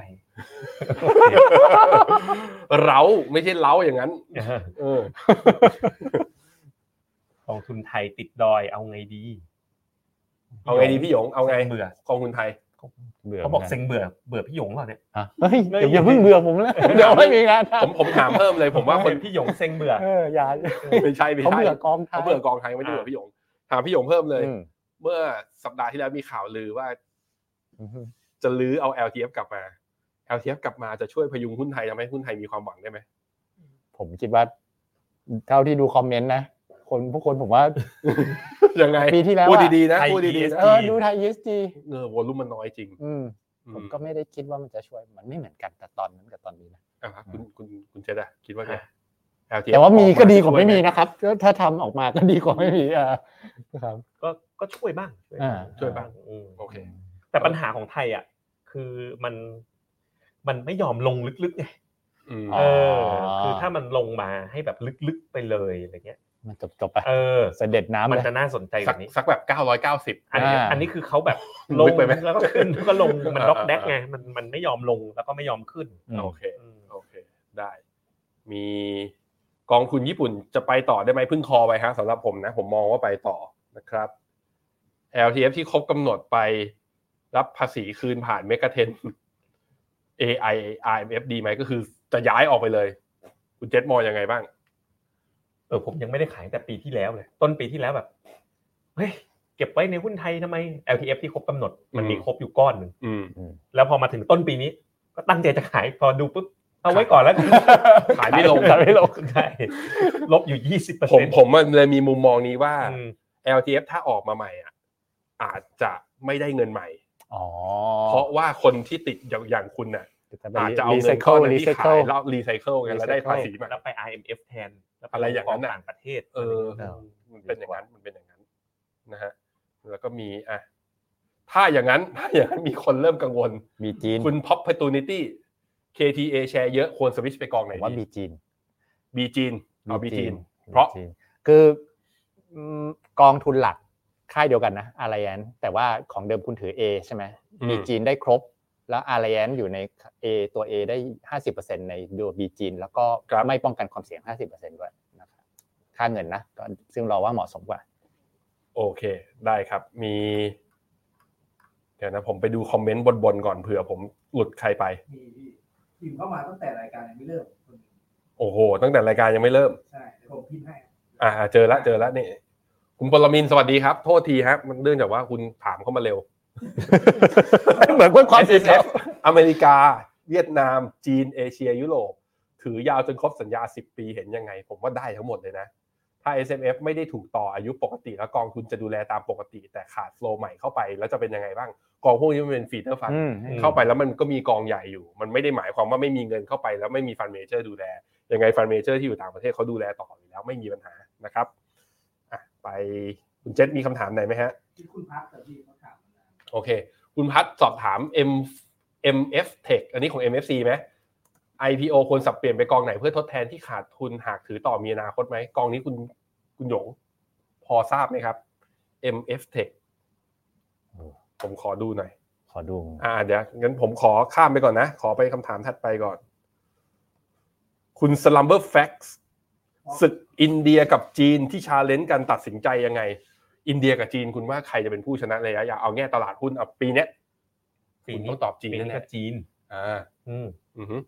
เร้าไม่ใช่เล้าอย่างนั้นเออกองทุนไทยติดดอยเอาไงดีเอาไงดีพี่หยงเอาไงเบื่อกองทุนไทยเขาบอกเซ็งเบื่อเบื่อพี่หยงเหรอเนี่ยเฮ้ยอย่าเพิ่งเบื่อผมนะเดี๋ยวไม่มีงานผมผมถามเพิ่มเลยผมว่าคนพี่หยงเซ็งเบื่อเอออย่าไม่ใช่ไม่ใช่เขาเบื่อกองไทยเขาเบื่อกองไทยไม่ได้เบื่อพี่หยงถามพี่หยงเพิ่มเลยเมื่อสัปดาห์ที่แล้วมีข่าวลือว่าจะลื้อเอา แอล ที เอฟ กลับมา แอล ที เอฟ กลับมาจะช่วยพยุงหุ้นไทยทำให้หุ้นไทยมีความหวังได้ไหมผมคิดว่าเท่าที่ดูคอมเมนต์นะคนพวกคนผมว่ายังไงปีที่แล้วพูดดีๆนะพูดดีๆเออดูไทย อี เอส จีเออวอลุ่มมันน้อยจริงผมก็ไม่ได้คิดว่ามันจะช่วยมันไม่เหมือนกันแต่ตอนนั้นกับตอนนี้นะอ่าคุณคุณคุณเจษอ่ะคิดว่าไงแอล ที เอฟ แต่ว่ามีก็ดีกว่าไม่มีนะครับถ้าทำออกมาก็ดีกว่าไม่มีอ่าครับก็ก็ช่วยบ้างช่วยบ้างโอเคแต่ปัญหาของไทยอ่ะคือมันมันไม่ยอมลงลึกๆไงเออคือถ้ามันลงมาให้แบบลึกๆไปเลยอะไรเงี้ยมันจบๆไปเออเสด็จน้ำมันจะน่าสนใจแบบนี้สักแบบเก้าร้อยเก้าสิบอันนี้อันนี้คือเขาแบบลงแล้วก็ขึ้นแล้วก็ลงมันด็อกแดกไงมันมันไม่ยอมลงแล้วก็ไม่ยอมขึ้นโอเคโอเคได้มีกองทุนญี่ปุ่นจะไปต่อได้ไหมพึ่งคอไปฮะสำหรับผมนะผมมองว่าไปต่อนะครับ แอล ที เอฟ ที่ครบกำหนดไปรับภาษีคืนผ่านเมกะเทรนด์ เอ ไอ อาร์ เอ็ม เอฟ ดีไหมก็คือจะย้ายออกไปเลยคุณเจษมองยังไงบ้างเออผมยังไม่ได้ขายแต่ปีที่แล้วเลยต้นปีที่แล้วแบบเฮ้ยเก็บไว้ในหุ้นไทยทำไม แอล ที เอฟ ที่ครบกำหนดมันมีครบอยู่ก้อนนึงแล้วพอมาถึงต้นปีนี้ก็ตั้งใจจะขายพอดูปุ๊บเอาไว้ก่อนแล้วขายไม่ลงขายไม่ลงใช่ลบอยู่ ยี่สิบเปอร์เซ็นต์ผมผมมันเลยมีมุมมองนี้ว่า แอล ที เอฟ ถ้าออกมาใหม่อ่ะอาจจะไม่ได้เงินใหม่อ๋อเพราะว่าคนที่ติดอย่างคุณน่ะอาจจะเอาเงินก้อนนั้นที่ขายแล้วรีไซเคิลกันแล้วได้ภาษีมาแล้วไป อาร์ เอ็ม เอฟ แทนอะไรอย่างนั้นต่างประเทศเออมันเป็นอย่างนั้นมันเป็นอย่างนั้นนะฮะแล้วก็มีอ่ะถ้าอย่างนั้นถ้าอย่างนั้นมีคนเริ่มกังวลมีจีนคุณ Opportunity เค ที เอ แชร์เยอะควรสวิตช์ไปกองไหนดีว่ามีจีนมีจีนเอามีจีนเพราะคือกองทุนหลักค่ายเดียวกันนะ Alliance แต่ว่าของเดิมคุณถือ A ใช่ไหมมีจีนได้ครบแล้ว Alliance อยู่ใน A ตัว A ได้ ห้าสิบเปอร์เซ็นต์ ในตัว B จีนแล้วก็ไม่ป้องกันความเสี่ยง ห้าสิบเปอร์เซ็นต์ ด้วยนะครับค่าเงินนะก็ซึ่งเราว่าเหมาะสมกว่าโอเคได้ครับมีเดี๋ยวนะผมไปดูคอมเมนต์บนๆก่อนเผื่อผมหลุดใครไปมีพี่พิมพ์เข้ามาตั้งแต่รายการยังไม่เริ่มโอ้โหตั้งแต่รายการยังไม่เริ่มใช่เดี๋ยวผมพิมพ์ให้อ่าเจอแล้วเจอแล้วนี่คุณปรมินทร์สวัสดีครับโทษทีครับมันเนื่องจากว่าคุณถามเข้ามาเร็วเหมือนคนความผิดแล้วอเมริกาเวียดนามจีนเอเชียยุโรปถือยาวจนครบสัญญาสิบปีเห็นยังไงผมว่าได้ทั้งหมดเลยนะถ้า เอส เอ็ม เอฟ ไม่ได้ถูกต่ออายุปกติแล้วกองทุนจะดูแลตามปกติแต่ขาดโฟลว์ใหม่เข้าไปแล้วจะเป็นยังไงบ้างกองพวกนี้มันเป็นฟีเดอร์ฟันเข้าไปแล้วมันก็มีกองใหญ่อยู่มันไม่ได้หมายความว่าไม่มีเงินเข้าไปแล้วไม่มีฟันเมเจอร์ดูแลยังไงฟันเมเจอร์ที่อยู่ต่างประเทศเขาดูแลต่ออยู่แล้วไม่มีปัญหานะครับอ่ะไปคุณเจษมีคำถามไหนไหมฮะที่คุณพัฒน์กับพี่เขาถามมาโอเคคุณพัฒน์สอบถาม M เอ็ม เอฟ Tech อันนี้ของ เอ็ม เอฟ ซี ไหม ไอ พี โอ ควรสับเปลี่ยนไปกองไหนเพื่อทดแทนที่ขาดทุนหากถือต่อมีอนาคตไหมกองนี้คุณคุณหยงพอทราบไหมครับ เอ็ม เอฟ Tech ผมขอดูหน่อยขอดูอ่าเดี๋ยวงั้นผมขอข้ามไปก่อนนะขอไปคำถามถัดไปก่อนคุณ Slumber Facts ศึกอินเดียกับจีนที่ชาเลนจ์กันตัดสินใจยังไงอินเดียกับจีนคุณว่าใครจะเป็นผู้ชนะระยะยาวเอาแง่ตลาดหุ้นเอาปีนี้ปีนี้ต้องตอบจีนแน่ๆจีนอ่าอืมอือฮึ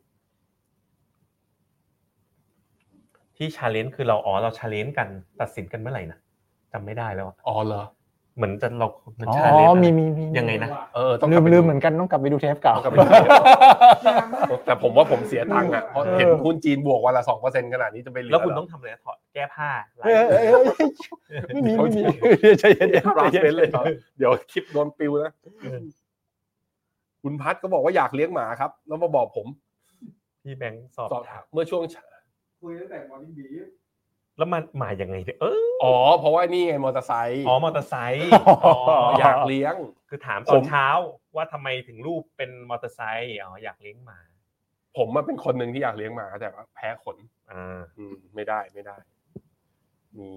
ที่ challenge คือเราอ๋อเรา challenge กันตัดสินกันเมื่อไหร่นะจำไม่ได้แล้วอ๋อเหรอเหมือนจะเรามัน challenge อ๋อมีๆยังไงนะเออต้องลืมๆเหมือนกันต้องกลับไปดูเทปเก่าแต่ผมว่าผมเสียตังค์อ่ะเพราะเห็นหุ้นจีนบวกวันละ สองเปอร์เซ็นต์ ขนาดนี้จะไปเหลือแล้วคุณต้องทำอะไรถอดแก้ผ้าไม่มีไม่มีใจเย็นๆรับเป็นเลยเดี๋ยวคลิปโดนปิวนะคุณพัฒน์ก็บอกว่าอยากเลี้ยงหมาครับแล้วมาบอกผมพี่แบงค์สอบถามเมื่อช่วงคุยตั้งแต่ Morning Brief แล้วมันมายังไงเอออ๋อเพราะว่านี่ไงมอเตอร์ไซค์อ๋อมอเตอร์ไซค์อ๋ออยากเลี้ยงคือถามตอนเช้าว่าทำไมถึงรูปเป็นมอเตอร์ไซค์อ๋ออยากเลี้ยงหมาผมมันเป็นคนนึงที่อยากเลี้ยงหมาแต่ว่าแพ้ขนอ่าอืมไม่ได้ไม่ได้มี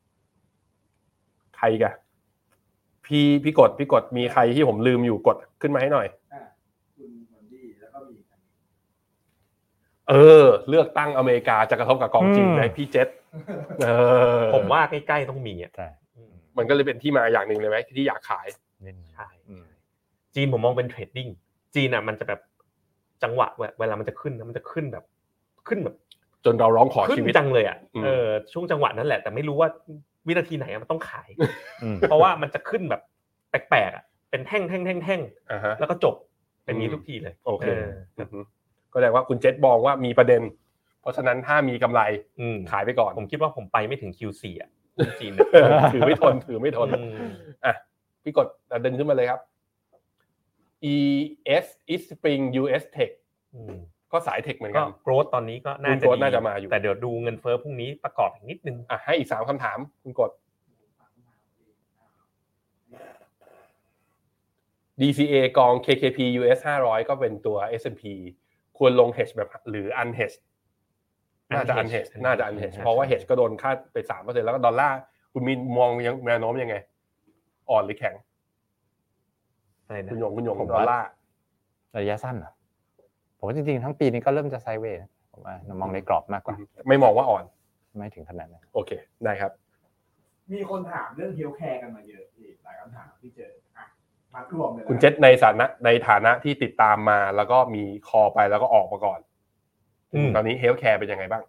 ใครกันพี่พี่กดพี่กดมีใครที่ผมลืมอยู่กดขึ้นมาให้หน่อยอ่าคุณมันดีแล้วก็มีเออเลือกตั้งอเมริกาจะกระทบกับกองจีนไหมพี่เจษเออผมว่าใกล้ๆต้องมีอ่ะใช่มันก็เลยเป็นที่มาอย่างนึงเลยไหมที่อยากขายใช่จีนผมมองเป็นเทรดดิ้งจีนอ่ะมันจะแบบจังหวะเวลามันจะขึ้นมันจะขึ้นแบบขึ้นแบบจนเราร้องขอชีวิตจังเลยอ่ะเออช่วงจังหวะนั้นแหละแต่ไม่รู้ว่าวินาทีไหนมันต้องขายเพราะว่ามันจะขึ้นแบบแปลกๆอ่ะเป็นแท่งแท่งแท่งแท่งแล้วก็จบเป็นนี้ทุกทีเลยโอเคก็แสดงว่าคุณเจษมองว่ามีประเด็นเพราะฉะนั้นถ้ามีกำไรขายไปก่อนผมคิดว่าผมไปไม่ถึง คิว โฟร์ อ่ะจีนถือไม่ทนถือไม่ทนอ่ะพี่กดดึงขึ้นมาเลยครับ อี เอส East Spring ยู เอส Tech ก็สายเทคเหมือนกันก็โกรธตอนนี้ก็น่าจะดีน่าจะมาอยู่แต่เดี๋ยวดูเงินเฟ้อพรุ่งนี้ประกอบอีกนิดนึงอ่ะให้อีกสามคำถามคุณกด ดี ซี เอ กอง เค เค พี ยู เอส ห้าร้อยก็เป็นตัว เอส แอนด์ พี ควรลง hedge แบบหรือ unhedge น่าจะ unhedge น่าจะ unhedge เพราะว่า hedge ก็โดนค่าไป สามเปอร์เซ็นต์ แล้วก็ดอลลาร์คุณมีมองยังแนวโน้มยังไงอ่อนหรือแข็งคุณหยงคุณหยงดอลลาร์ระยะสั้นเหรอผมว่าจริงๆทั้งปีนี้ก็เริ่มจะไซด์เวย์ผมว่ามองในกรอบมากกว่าไม่มองว่าอ่อนไม่ถึงขนาดนั้นโอเคได้ครับมีคนถามเรื่องเฮลท์แคร์กันมาเยอะอีกหลายคำถามที่เจออ่ะมารวมเลยคุณเจษในฐานะในฐานะที่ติดตามมาแล้วก็มีคอไปแล้วก็ออกมาก่อนตอนนี้เฮลท์แคร์เป็นยังไงบ้าง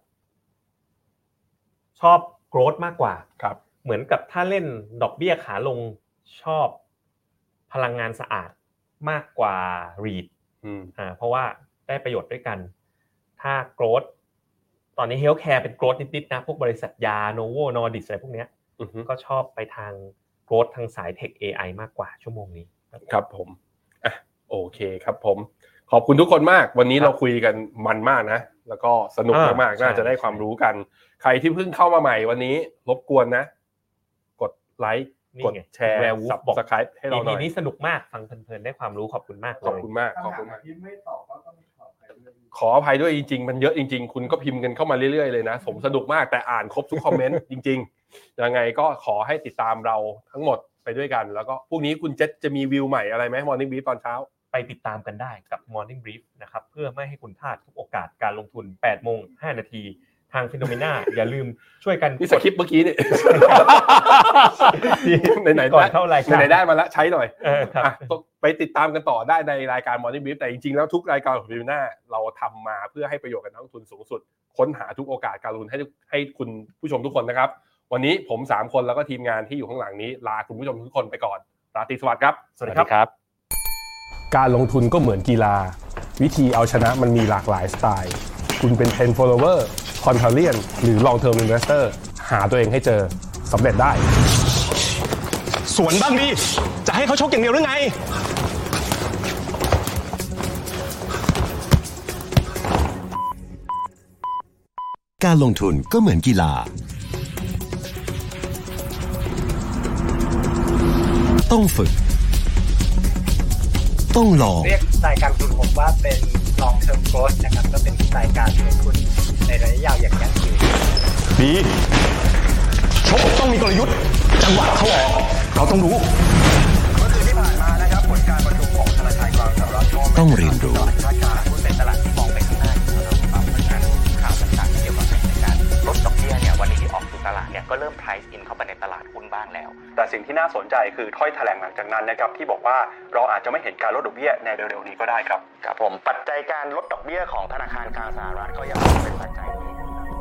ชอบโกรธมากกว่าครับเหมือนกับถ้าเล่นดอกเบี้ยขาลงชอบพลังงานสะอาดมากกว่า รีทอืมอ่าเพราะว่าได้ประโยชน์ด้วยกันถ้าโกรธตอนนี้เฮลท์แคร์เป็นโกรธนิดๆนะพวกบริษัทยาโนโว นอร์ดิสอะไรพวกเนี้ยก็ชอบไปทางโกรธทางสายเทค เอ ไอ มากกว่าชั่วโมงนี้ครับผมอ่ะโอเคครับผมขอบคุณทุกคนมากวันนี้เราคุยกันมันมากนะแล้วก็สนุกมากๆน่าจะได้ความรู้กันใครที่เพิ่งเข้ามาใหม่วันนี้รบกวนนะกดไลค์กดแชร์ Subscribe ให้เราหน่อยอี พี นี้สนุกมากฟังเพลินๆได้ความรู้ขอบคุณมากเลยขอบคุณมากขอบคุณมากที่ไม่ตอบก็ต้องขออภัยด้วยขออภัยด้วยจริงๆมันเยอะจริงๆคุณก็พิมพ์กันเข้ามาเรื่อยๆเลยนะผมสนุกมากแต่อ่านครบทุกคอมเมนต์จริงๆยังไงก็ขอให้ติดตามเราทั้งหมดไปด้วยกันแล้วก็พรุ่งนี้คุณเจษจะมีวิวใหม่อะไรไหม Morning Brief ตอนเช้าไปติดตามกันได้กับ Morning Brief นะครับเพื่อไม่ให้คุณพลาดทุกโอกาสการลงทุน แปดโมงห้านาทีทางฟิโนเมนาอย่าลืมช่วยกันนี่สคริปต์เมื่อกี้นี่ไหนๆก่อนเข้ารายการไหนๆได้มาแล้วใช้หน่อยเออครับไปติดตามกันต่อได้ในรายการ Morning Brief แต่จริงๆแล้วทุกรายการของฟิโนเมนาเราทำมาเพื่อให้ประโยชน์กับนักลงทุนสูงสุดค้นหาทุกโอกาสการลงทุนให้ให้คุณผู้ชมทุกคนนะครับวันนี้ผมสามคนแล้วก็ทีมงานที่อยู่ข้างหลังนี้ลาคุณผู้ชมทุกคนไปก่อนราตรีสวัสดิ์ครับสวัสดีครับการลงทุนก็เหมือนกีฬาวิธีเอาชนะมันมีหลากหลายสไตล์คุณเป็น ten follower contrarian หรือ long term investor หาตัวเองให้เจอสำเร็จได้สวนบ้างดิจะให้เขาชกอย่างเดียวหรือไงการลงทุนก็เหมือนกีฬาต้องฝึกต้องลองเรียกสไตล์การลงทุนผมว่าเป็น long term growth นะครับก็เป็นสไตล์การลงทุนในระยะยาวอย่างยั่งยืนดีชกต้องมีกลยุทธ์จังหวะเข้าออกเราต้องรู้เมื่อคืนที่ผ่านมานะครับผลการประชุมของธนาคารกลางสหรัฐต้องเรียนรู้คาดการณ์หุ้นในตลาดที่มองไปข้างหน้าอยู่แล้วครับเพราะฉะนั้นข่าวต่างๆเกี่ยวกับการลดดอกเบี้ยเนี่ยวันนี้ที่ออกสู่ตลาดเนี่ยก็เริ่ม price in เข้าไปในตลาดหุ้นบ้างแล้วแต่สิ่งที่น่าสนใจคือถ้อยแถลงหลังจากนั้นนะครับที่บอกว่าเราอาจจะไม่เห็นการลดดอกเบี้ยในเร็วๆนี้ก็ได้ครับครับผมปัจจัยการลดดอกเบี้ยของธนาคารกลางสหรัฐก็ยังเป็นปัจจัยที่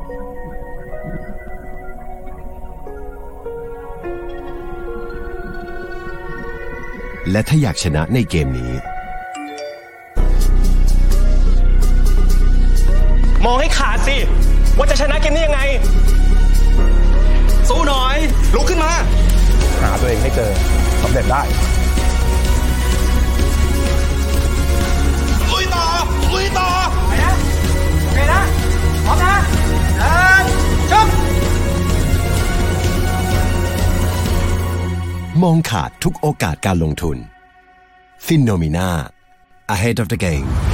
และถ้าอยากชนะในเกมนี้มองให้ขาดสิว่าจะชนะเกมนี้ยังไงสู้หน่อยลุกขึ้นมาหาตัวเองให้เจอสำเร็จได้ลุยต่อลุยต่อไปนะโอเคนะพร้อมนะเดินชกมองขาดทุกโอกาสการลงทุน Phenomena Ahead of the Game